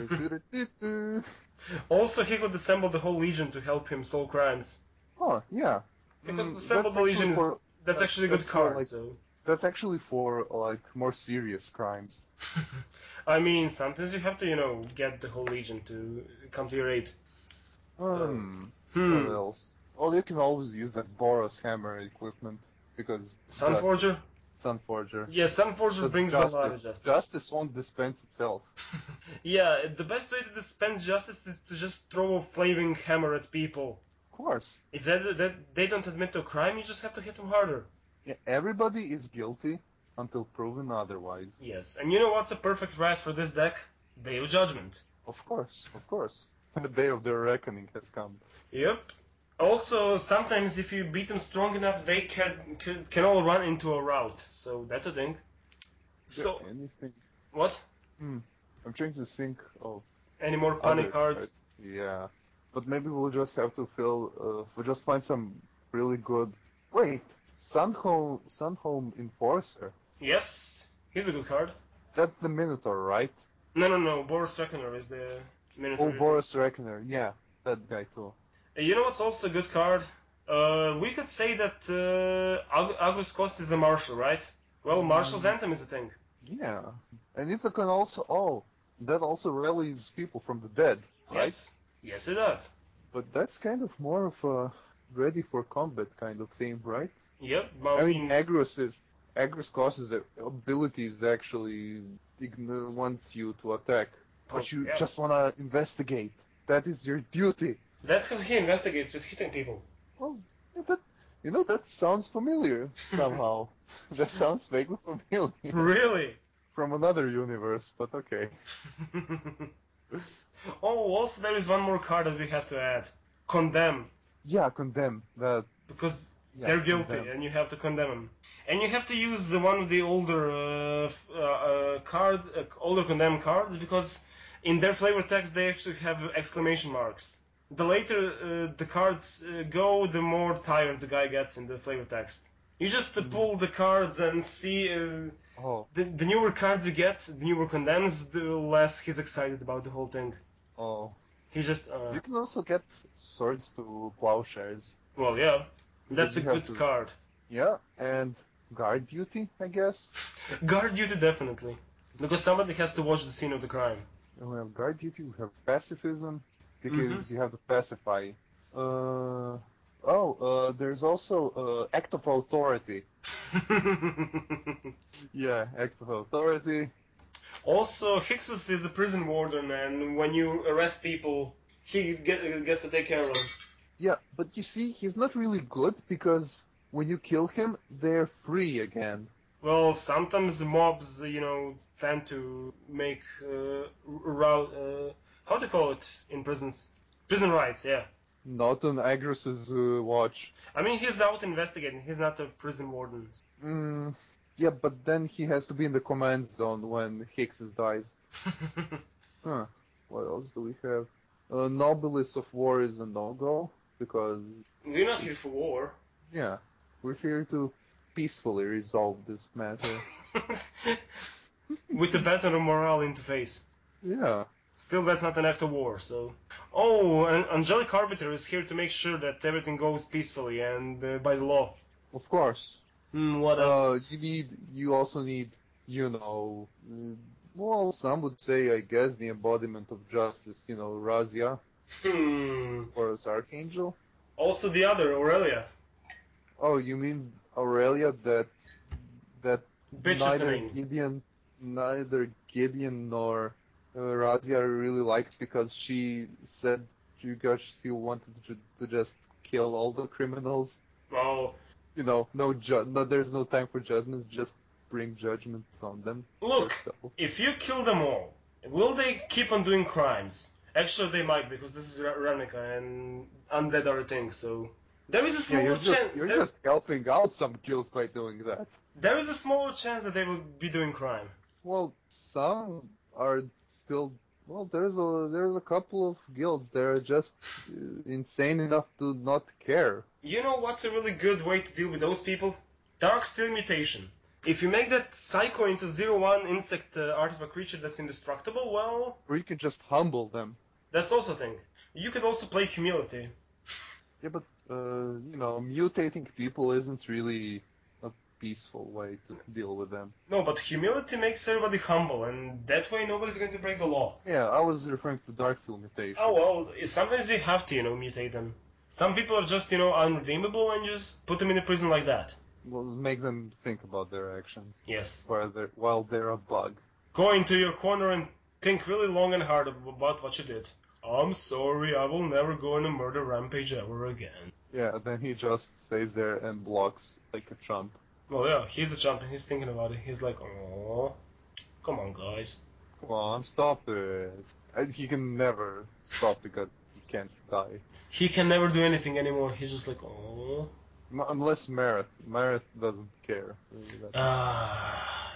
Also, he could assemble the whole Legion to help him solve crimes. Oh, yeah. Because Mm, assemble that's the Legion actually is for that's that- actually a good that's for, card. like, So that's actually for like more serious crimes. I mean, sometimes you have to, you know, get the whole Legion to come to your aid. Um, Hmm. what else? Well, you can always use that Boros hammer equipment because Sunforger? Sunforger. Yeah, Sunforger Because brings a lot of justice. justice. Justice won't dispense itself. Yeah, the best way to dispense justice is to just throw a flaming hammer at people. Of course. If that, that they don't admit to a crime, you just have to hit them harder. Yeah, everybody is guilty until proven otherwise. Yes, and you know what's a perfect rat for this deck? Day of Judgment. Of course, of course. The day of their reckoning has come. Yep. Also, sometimes if you beat them strong enough, they can can, can all run into a rout. So that's a thing. Is there So anything? what? Hmm. I'm trying to think of Any more other panic cards? Yeah. But maybe we'll just have to fill, uh, we'll just find some really good... Wait! Sunhome, Sunhome Enforcer. Yes, he's a good card. That's the Minotaur, right? No, no, no. Boris Reckoner is the Minotaur. Oh, Boris Reckoner. Yeah, that guy too. You know what's also a good card? Uh, we could say that uh, Ag- Agus Kost is a marshal, right? Well, Marshal's Mm, Anthem is a thing. yeah. And it can also... Oh, that also rallies people from the dead, right? Yes, yes, it does. But that's kind of more of a ready for combat kind of theme, right? Yep, I I mean, mean, Agros is Agros causes abilities actually ign- want you to attack, oh, but you yeah. just wanna investigate. That is your duty. That's how he investigates with hitting people. Well, yeah, that you know that sounds familiar somehow. That sounds vaguely familiar Really? from another universe, but okay. Oh, also there is one more card that we have to add. Condemn. Yeah, condemn that. Because Yeah, they're guilty condemn. and you have to condemn them. And you have to use uh, one of the older uh, f- uh, uh, cards, uh, older condemn cards, because in their flavor text they actually have exclamation marks. The later uh, the cards uh, go, the more tired the guy gets in the flavor text. You just uh, Mm. pull the cards and see uh, Oh, the, the newer cards you get, the newer condemns, the less he's excited about the whole thing. oh. He just, uh, You can also get swords to plowshares. well, yeah, Because that's a you have good to. card. Yeah, and guard duty, I guess. Guard duty, definitely. Because somebody has to watch the scene of the crime. And we have guard duty, we have pacifism, because Mm-hmm. you have to pacify. Uh, oh, uh, there's also uh, act of authority. Yeah, act of authority. Also, Hixus is a prison warden, and when you arrest people, he get, gets to take care of them. Yeah, but you see, he's not really good because when you kill him, they're free again. Well, sometimes mobs, you know, tend to make uh, route. Uh, how do you call it in prisons? Prison riots, yeah. Not on Agros's uh, watch. I mean, he's out investigating. He's not a prison warden. Mm, yeah, but then he has to be in the command zone when Hicks dies. Huh. What else do we have? Uh, Nobilis of War is a no-go because, We're not here for war. yeah, we're here to peacefully resolve this matter. With the better morale interface. Yeah. Still, that's not an act of war, so... Oh, and Angelic Arbiter is here to make sure that everything goes peacefully and uh, by the law. Of course. Hmm, what Uh, else? you need, you also need, you know, uh, well, some would say, I guess, the embodiment of justice, you know, Razia, Hmm. or as Archangel. Also the other, Aurelia. Oh, you mean Aurelia that, that Bitch is the neither name. Gideon, neither Gideon nor uh, Razia really liked because she said because she wanted to, to just kill all the criminals. Well, You know, no, ju- no, there's no time for judgments, just bring judgment on them look, yourself. if you kill them all, will they keep on doing crimes? Actually, they might, because this is Ra- Ravnica and undead are a thing, so... There is a Yeah, smaller you're just chance... you're There, just helping out some guilds by doing that. there is a smaller chance that they will be doing crime. Well, some are still well. There's a there's a couple of guilds that are just uh, insane enough to not care. You know what's a really good way to deal with those people? Dark Steel Mutation. If you make that Psycho into zero one insect uh, artifact creature that's indestructible, well, Or you can just humble them. that's also a thing. You could also play Humility. Yeah, but uh, you know, mutating people isn't really a peaceful way to deal with them. No, but Humility makes everybody humble, and that way nobody's going to break the law. Yeah, I was referring to Darksteel mutation. Oh well, sometimes you have to, you know, mutate them. Some people are just, you know, unredeemable and just put them in a prison like that. Well, make them think about their actions Yes. while they're while they're a bug. Go into your corner and think really long and hard about what you did. I'm sorry, I will never go on a murder rampage ever again. Yeah, then he just stays there and blocks like a chump. Well, yeah, he's a champ and he's thinking about it. He's like, oh, come on, guys. Come on, stop it. And he can never stop because he can't die. He can never do anything anymore. He's just like, oh. M- unless Mareth. Mareth doesn't care. Really, that Ah.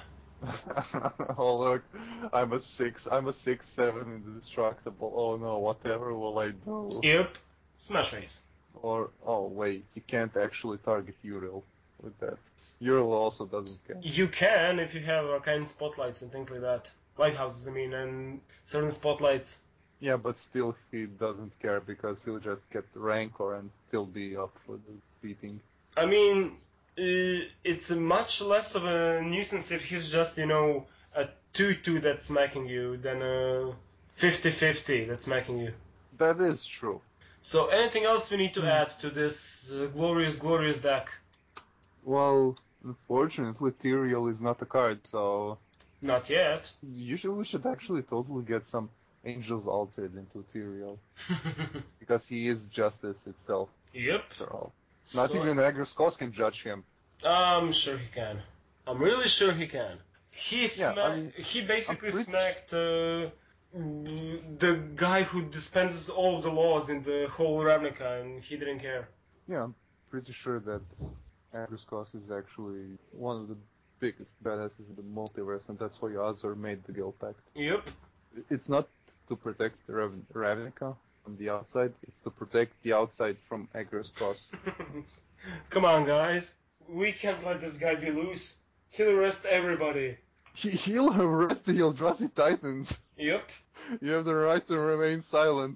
oh look, I'm a six. I'm a six seven indestructible. Oh no, whatever will I do? Yep. Smash face. Or oh wait, you can't actually target Uriel with that. Uriel also doesn't care. You can if you have arcane spotlights and things like that. Lighthouses, I mean, and certain spotlights. Yeah, but still he doesn't care because he'll just get the Rancor and still be up for the beating. I mean, uh, it's much less of a nuisance if he's just, you know, a two two that's smacking you than a fifty fifty that's smacking you. That is true. So anything else we need to add to this uh, glorious, glorious deck? Well, unfortunately, Tyrael is not a card, so Not yet. usually we should actually totally get some Angels altered into Tyrael because he is justice itself. Yep. After all, not So, even Agros Kos can judge him. I'm sure he can. I'm really sure he can. He Yeah, sma- I mean, he basically pretty- smacked uh, the guy who dispenses all of the laws in the whole Ravnica, and he didn't care. Yeah, I'm pretty sure that Agros Kos is actually one of the biggest badasses in the multiverse, and that's why Azor made the Guild Pact. Yep. It's not to protect Rav- Ravnica from the outside, it's to protect the outside from Agros Kos. Come on, guys. We can't let this guy be loose. He'll arrest everybody. He, he'll arrest the Eldrazi Titans. Yep. You have the right to remain silent.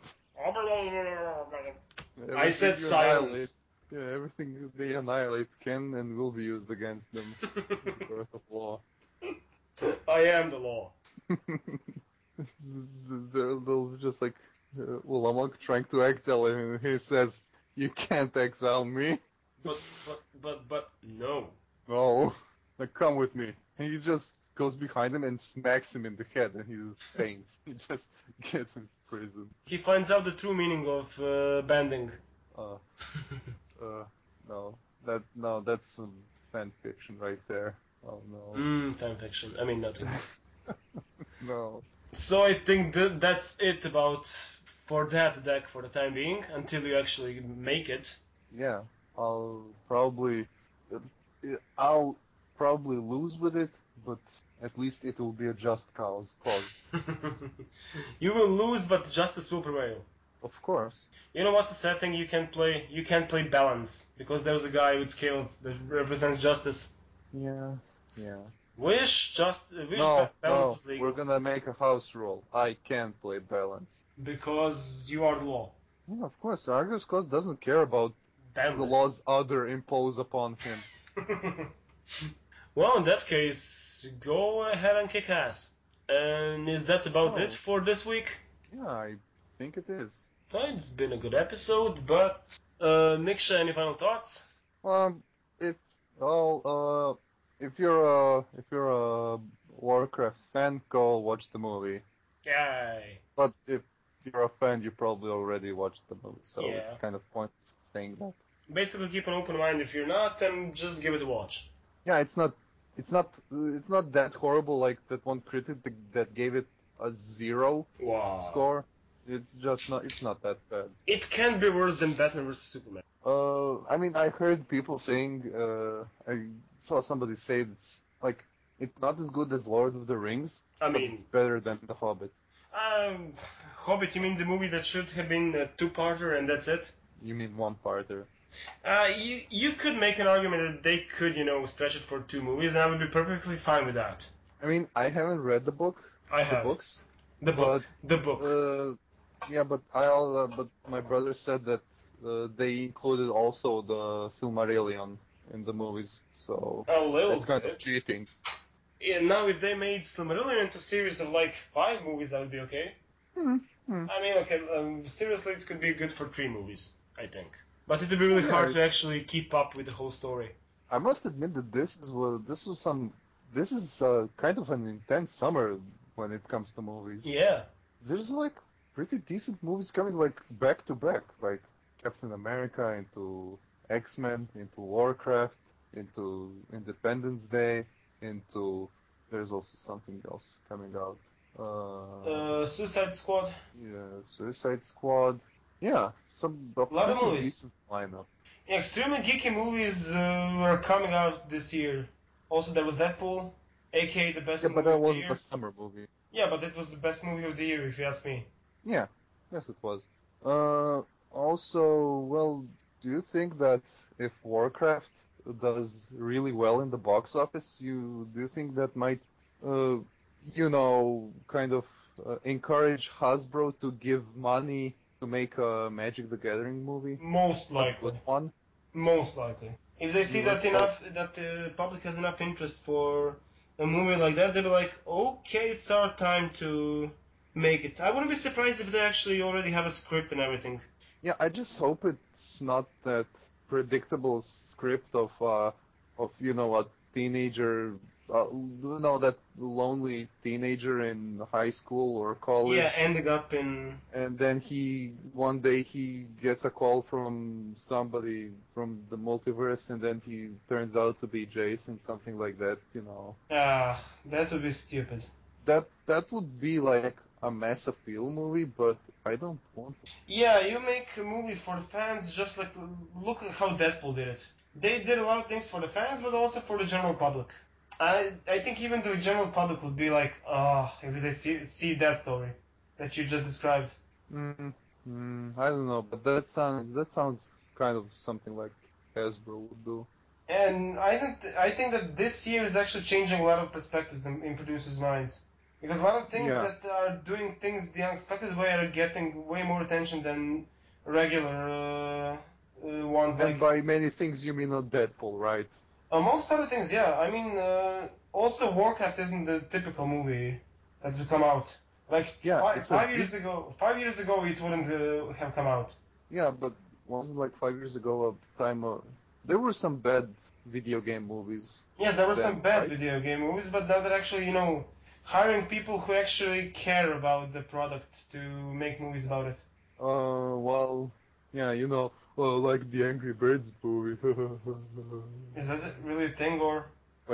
I said Everything you silent. annihilate- Yeah, everything they annihilate can and will be used against them. The birth of law. I am the law. They'll, they'll just like uh, Ulamog trying to exile him, and he says, "You can't exile me." But, but, but, but, no. No, like come with me. And he just goes behind him and smacks him in the head, and he just faints. He just gets in prison. He finds out the true meaning of uh, banding. Uh, uh, no, that no, that's some fan fiction right there. Oh no. Mm, fan fiction. I mean, nothing. No. So I think that that's it about for that deck for the time being until you actually make it. Yeah, I'll probably, uh, I'll probably lose with it, but at least it will be a just cause. Cause, You will lose, but justice will prevail. of course. You know what's the sad thing? You can't play. You can't play balance because there's a guy with scales that represents justice. Yeah, yeah. Wish just wish No, balance no, was we're legal gonna make a house rule. I can't play balance. because you are the law. Yeah, of course. Argus Cause doesn't care about the Boundless. laws other impose upon him. Well, in that case, go ahead and kick ass. And is that about it So, for this week? yeah, I think it is. Well, it's been a good episode, but uh, Niksha, any final thoughts? Um, if well, uh, if you're a if you're a Warcraft fan, go watch the movie. Yay. But if you're a fan, you probably already watched the movie, so it's Yeah. kind of pointless saying that. Basically, keep an open mind. If you're not, then just give it a watch. Yeah, it's not it's not it's not that horrible like that one critic that, that gave it a zero Wow. score. It's just not it's not that bad. It can't be worse than Batman versus Superman. Uh, I mean, I heard people saying, uh, I saw somebody say it's like it's not as good as Lord of the Rings, I but it's mean, better than The Hobbit. um, Hobbit, you mean the movie that should have been a two-parter and that's it? You mean one parter? Uh, you, you could make an argument that they could, you know, stretch it for two movies, and I would be perfectly fine with that. I mean, I haven't read the book, I the have. books, The but book. The book. uh, yeah, but I al- uh, but my brother said that uh, they included also the Silmarillion in the movies, so A little that's kind of bit. cheating. Yeah, now, if they made Silmarillion into a series of like five movies, that would be okay. Hmm. Hmm. I mean, okay, um, seriously, it could be good for three movies, I think. But it would be Oh, really yeah, hard to actually keep up with the whole story. I must admit that this is well, this was some this is uh, kind of an intense summer when it comes to movies. Yeah. There's like pretty decent movies coming like back to back, like Captain America into X-Men, into Warcraft, into Independence Day, into there's also something else coming out. Uh, Uh, Suicide Squad. yeah, Suicide Squad. Yeah, some a A lot of pretty movies. decent lineup. Yeah, extremely geeky movies uh, were coming out this year. Also, there was Deadpool, aka the best Yeah, but movie that of the wasn't a year. summer movie. Yeah, but it was the best movie of the year, if you ask me. Yeah, yes, it was. Uh, also, well, do you think that if Warcraft does really well in the box office, you do you think that might, uh, you know, kind of uh, encourage Hasbro to give money to make a Magic the Gathering movie, Most a good likely. one? Most likely. If they see You would that hope. enough, that the public has enough interest for a movie like that, they'll be like, okay, it's our time to make it. I wouldn't be surprised if they actually already have a script and everything. Yeah, I just hope it's not that predictable script of uh of you know a teenager, uh, you know that lonely teenager in high school or Yeah, college, ending up in. and then he one day he gets a call from somebody from the multiverse, and then he turns out to be Jason, something like that. You know, Ah, that would be stupid. that that would be like a mass appeal movie, but I don't want it. Yeah, you make a movie for the fans, just like look at how Deadpool did it. They did a lot of things for the fans, but also for the general public. I I think even the general public would be like, oh, if they see see that story that you just described. Mm, mm, I don't know, but that sounds that sounds kind of something like Hasbro would do. And I think I think that this year is actually changing a lot of perspectives in, in producers' minds because a lot of things Yeah, that are doing things the unexpected way are getting way more attention than regular uh, uh, ones. and Like by many things you mean not Deadpool, right? amongst other things, yeah. I mean, uh, also Warcraft isn't the typical movie that would come out. Like Yeah, five it's a five big years ago, five years ago it wouldn't uh, have come out. yeah, but wasn't like five years ago a time uh, there were some bad video game movies Yes, there were then, some bad right? video game movies, but now they're actually, you know, hiring people who actually care about the product to make movies about it. Uh, well, yeah, you know, uh, like the Angry Birds movie. Is that really a thing, or? Like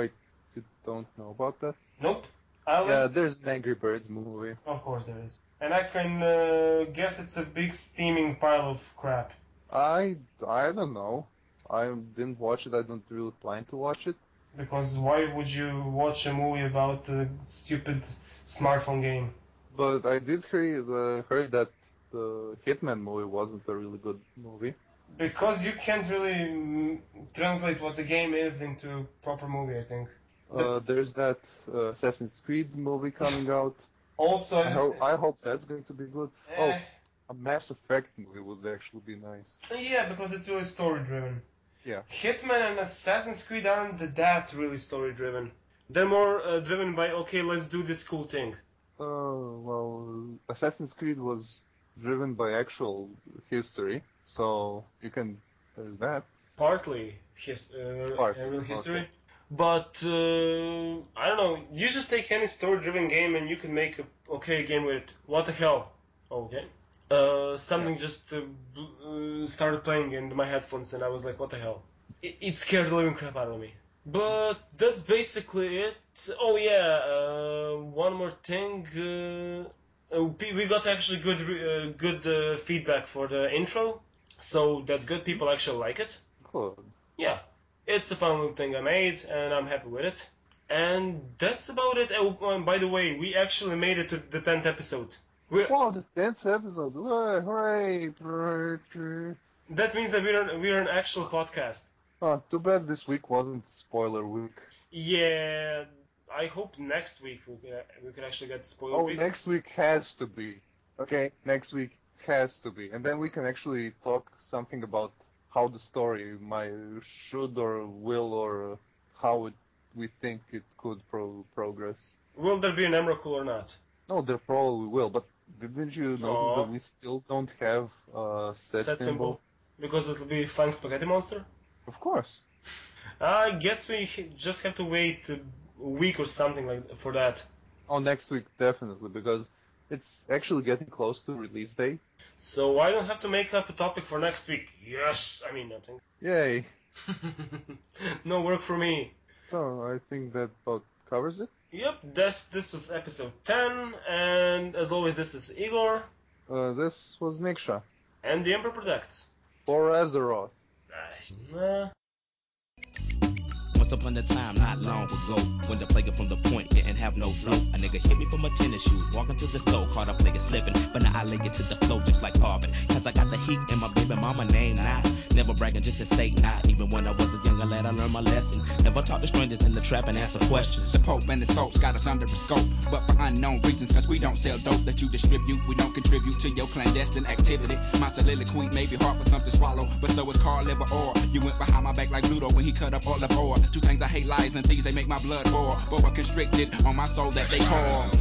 you don't know about that. Nope. I Yeah, like... there's an Angry Birds movie. Of course there is. And I can uh, guess it's a big steaming pile of crap. I, I don't know. I didn't watch it. I don't really plan to watch it. Because why would you watch a movie about a stupid smartphone game? But I did hear, uh, heard that the Hitman movie wasn't a really good movie. Because you can't really mm, translate what the game is into proper movie, I think. Uh, there's that uh, Assassin's Creed movie coming out. Also, I hope I hope that's going to be good. eh, Oh, a Mass Effect movie would actually be nice. yeah, because it's really story driven. Yeah. Hitman and Assassin's Creed aren't that really story driven. They're more uh, driven by, okay, let's do this cool thing. Uh, well, Assassin's Creed was driven by actual history, so you can. There's that. Partly his, uh, Partly, real history. okay. But, uh, I don't know, you just take any story-driven game and you can make a okay game with it. What the hell? Okay. Uh, something Yeah. just uh, uh, started playing in my headphones and I was like, what the hell? It, it scared the living crap out of me. But that's basically it. Oh yeah, uh, one more thing. Uh, uh, we got actually good uh, good uh, feedback for the intro, so that's good. People actually like it. Good. Yeah, it's a fun little thing I made, and I'm happy with it. And that's about it. Oh, um, by the way, we actually made it to the tenth episode. We're, Wow, the tenth episode! Hooray! Hooray! that means that we're we're an actual podcast. Oh, too bad this week wasn't spoiler week. Yeah, I hope next week we can we can actually get spoiler Oh, week. next week has to be. Okay, next week has to be. And then we can actually talk something about how the story might, should or will or how it, we think it could pro- progress. Will there be an Emrakul or not? No, there probably will, but didn't you notice that Oh, we still don't have a set, set symbol? symbol. Because it'll be Flying Spaghetti Monster? Of course. I guess we just have to wait a week or something like for that. Oh, next week definitely, because it's actually getting close to release day. So I don't have to make up a topic for next week. Yes! I mean nothing. Yay! No work for me. So I think that about covers it. Yep, this this was episode ten, and as always, this is Igor. Uh, this was Niksha. And the Emperor Protects. For Azeroth. Uh, Once upon a time, not long ago, when the player from the point didn't have no flow, a nigga hit me from my tennis shoes, walking through the store, caught a player slipping, but now I lay it to the flow just like Harvard, cause I got the heat and my baby mama name now, never bragging just to say not, even when I was a younger lad I learned my lesson, never talk to strangers in the trap and answer questions. The Pope and his folks got us under a scope, but for unknown reasons, cause we don't sell dope that you distribute, we don't contribute to your clandestine activity. My soliloquy may be hard for some to swallow, but so is Carl Liver Or. You went behind my back like Pluto when he cut up all of ore. Two things I hate, lies and things, they make my blood boil. Boa constricted on my soul that they call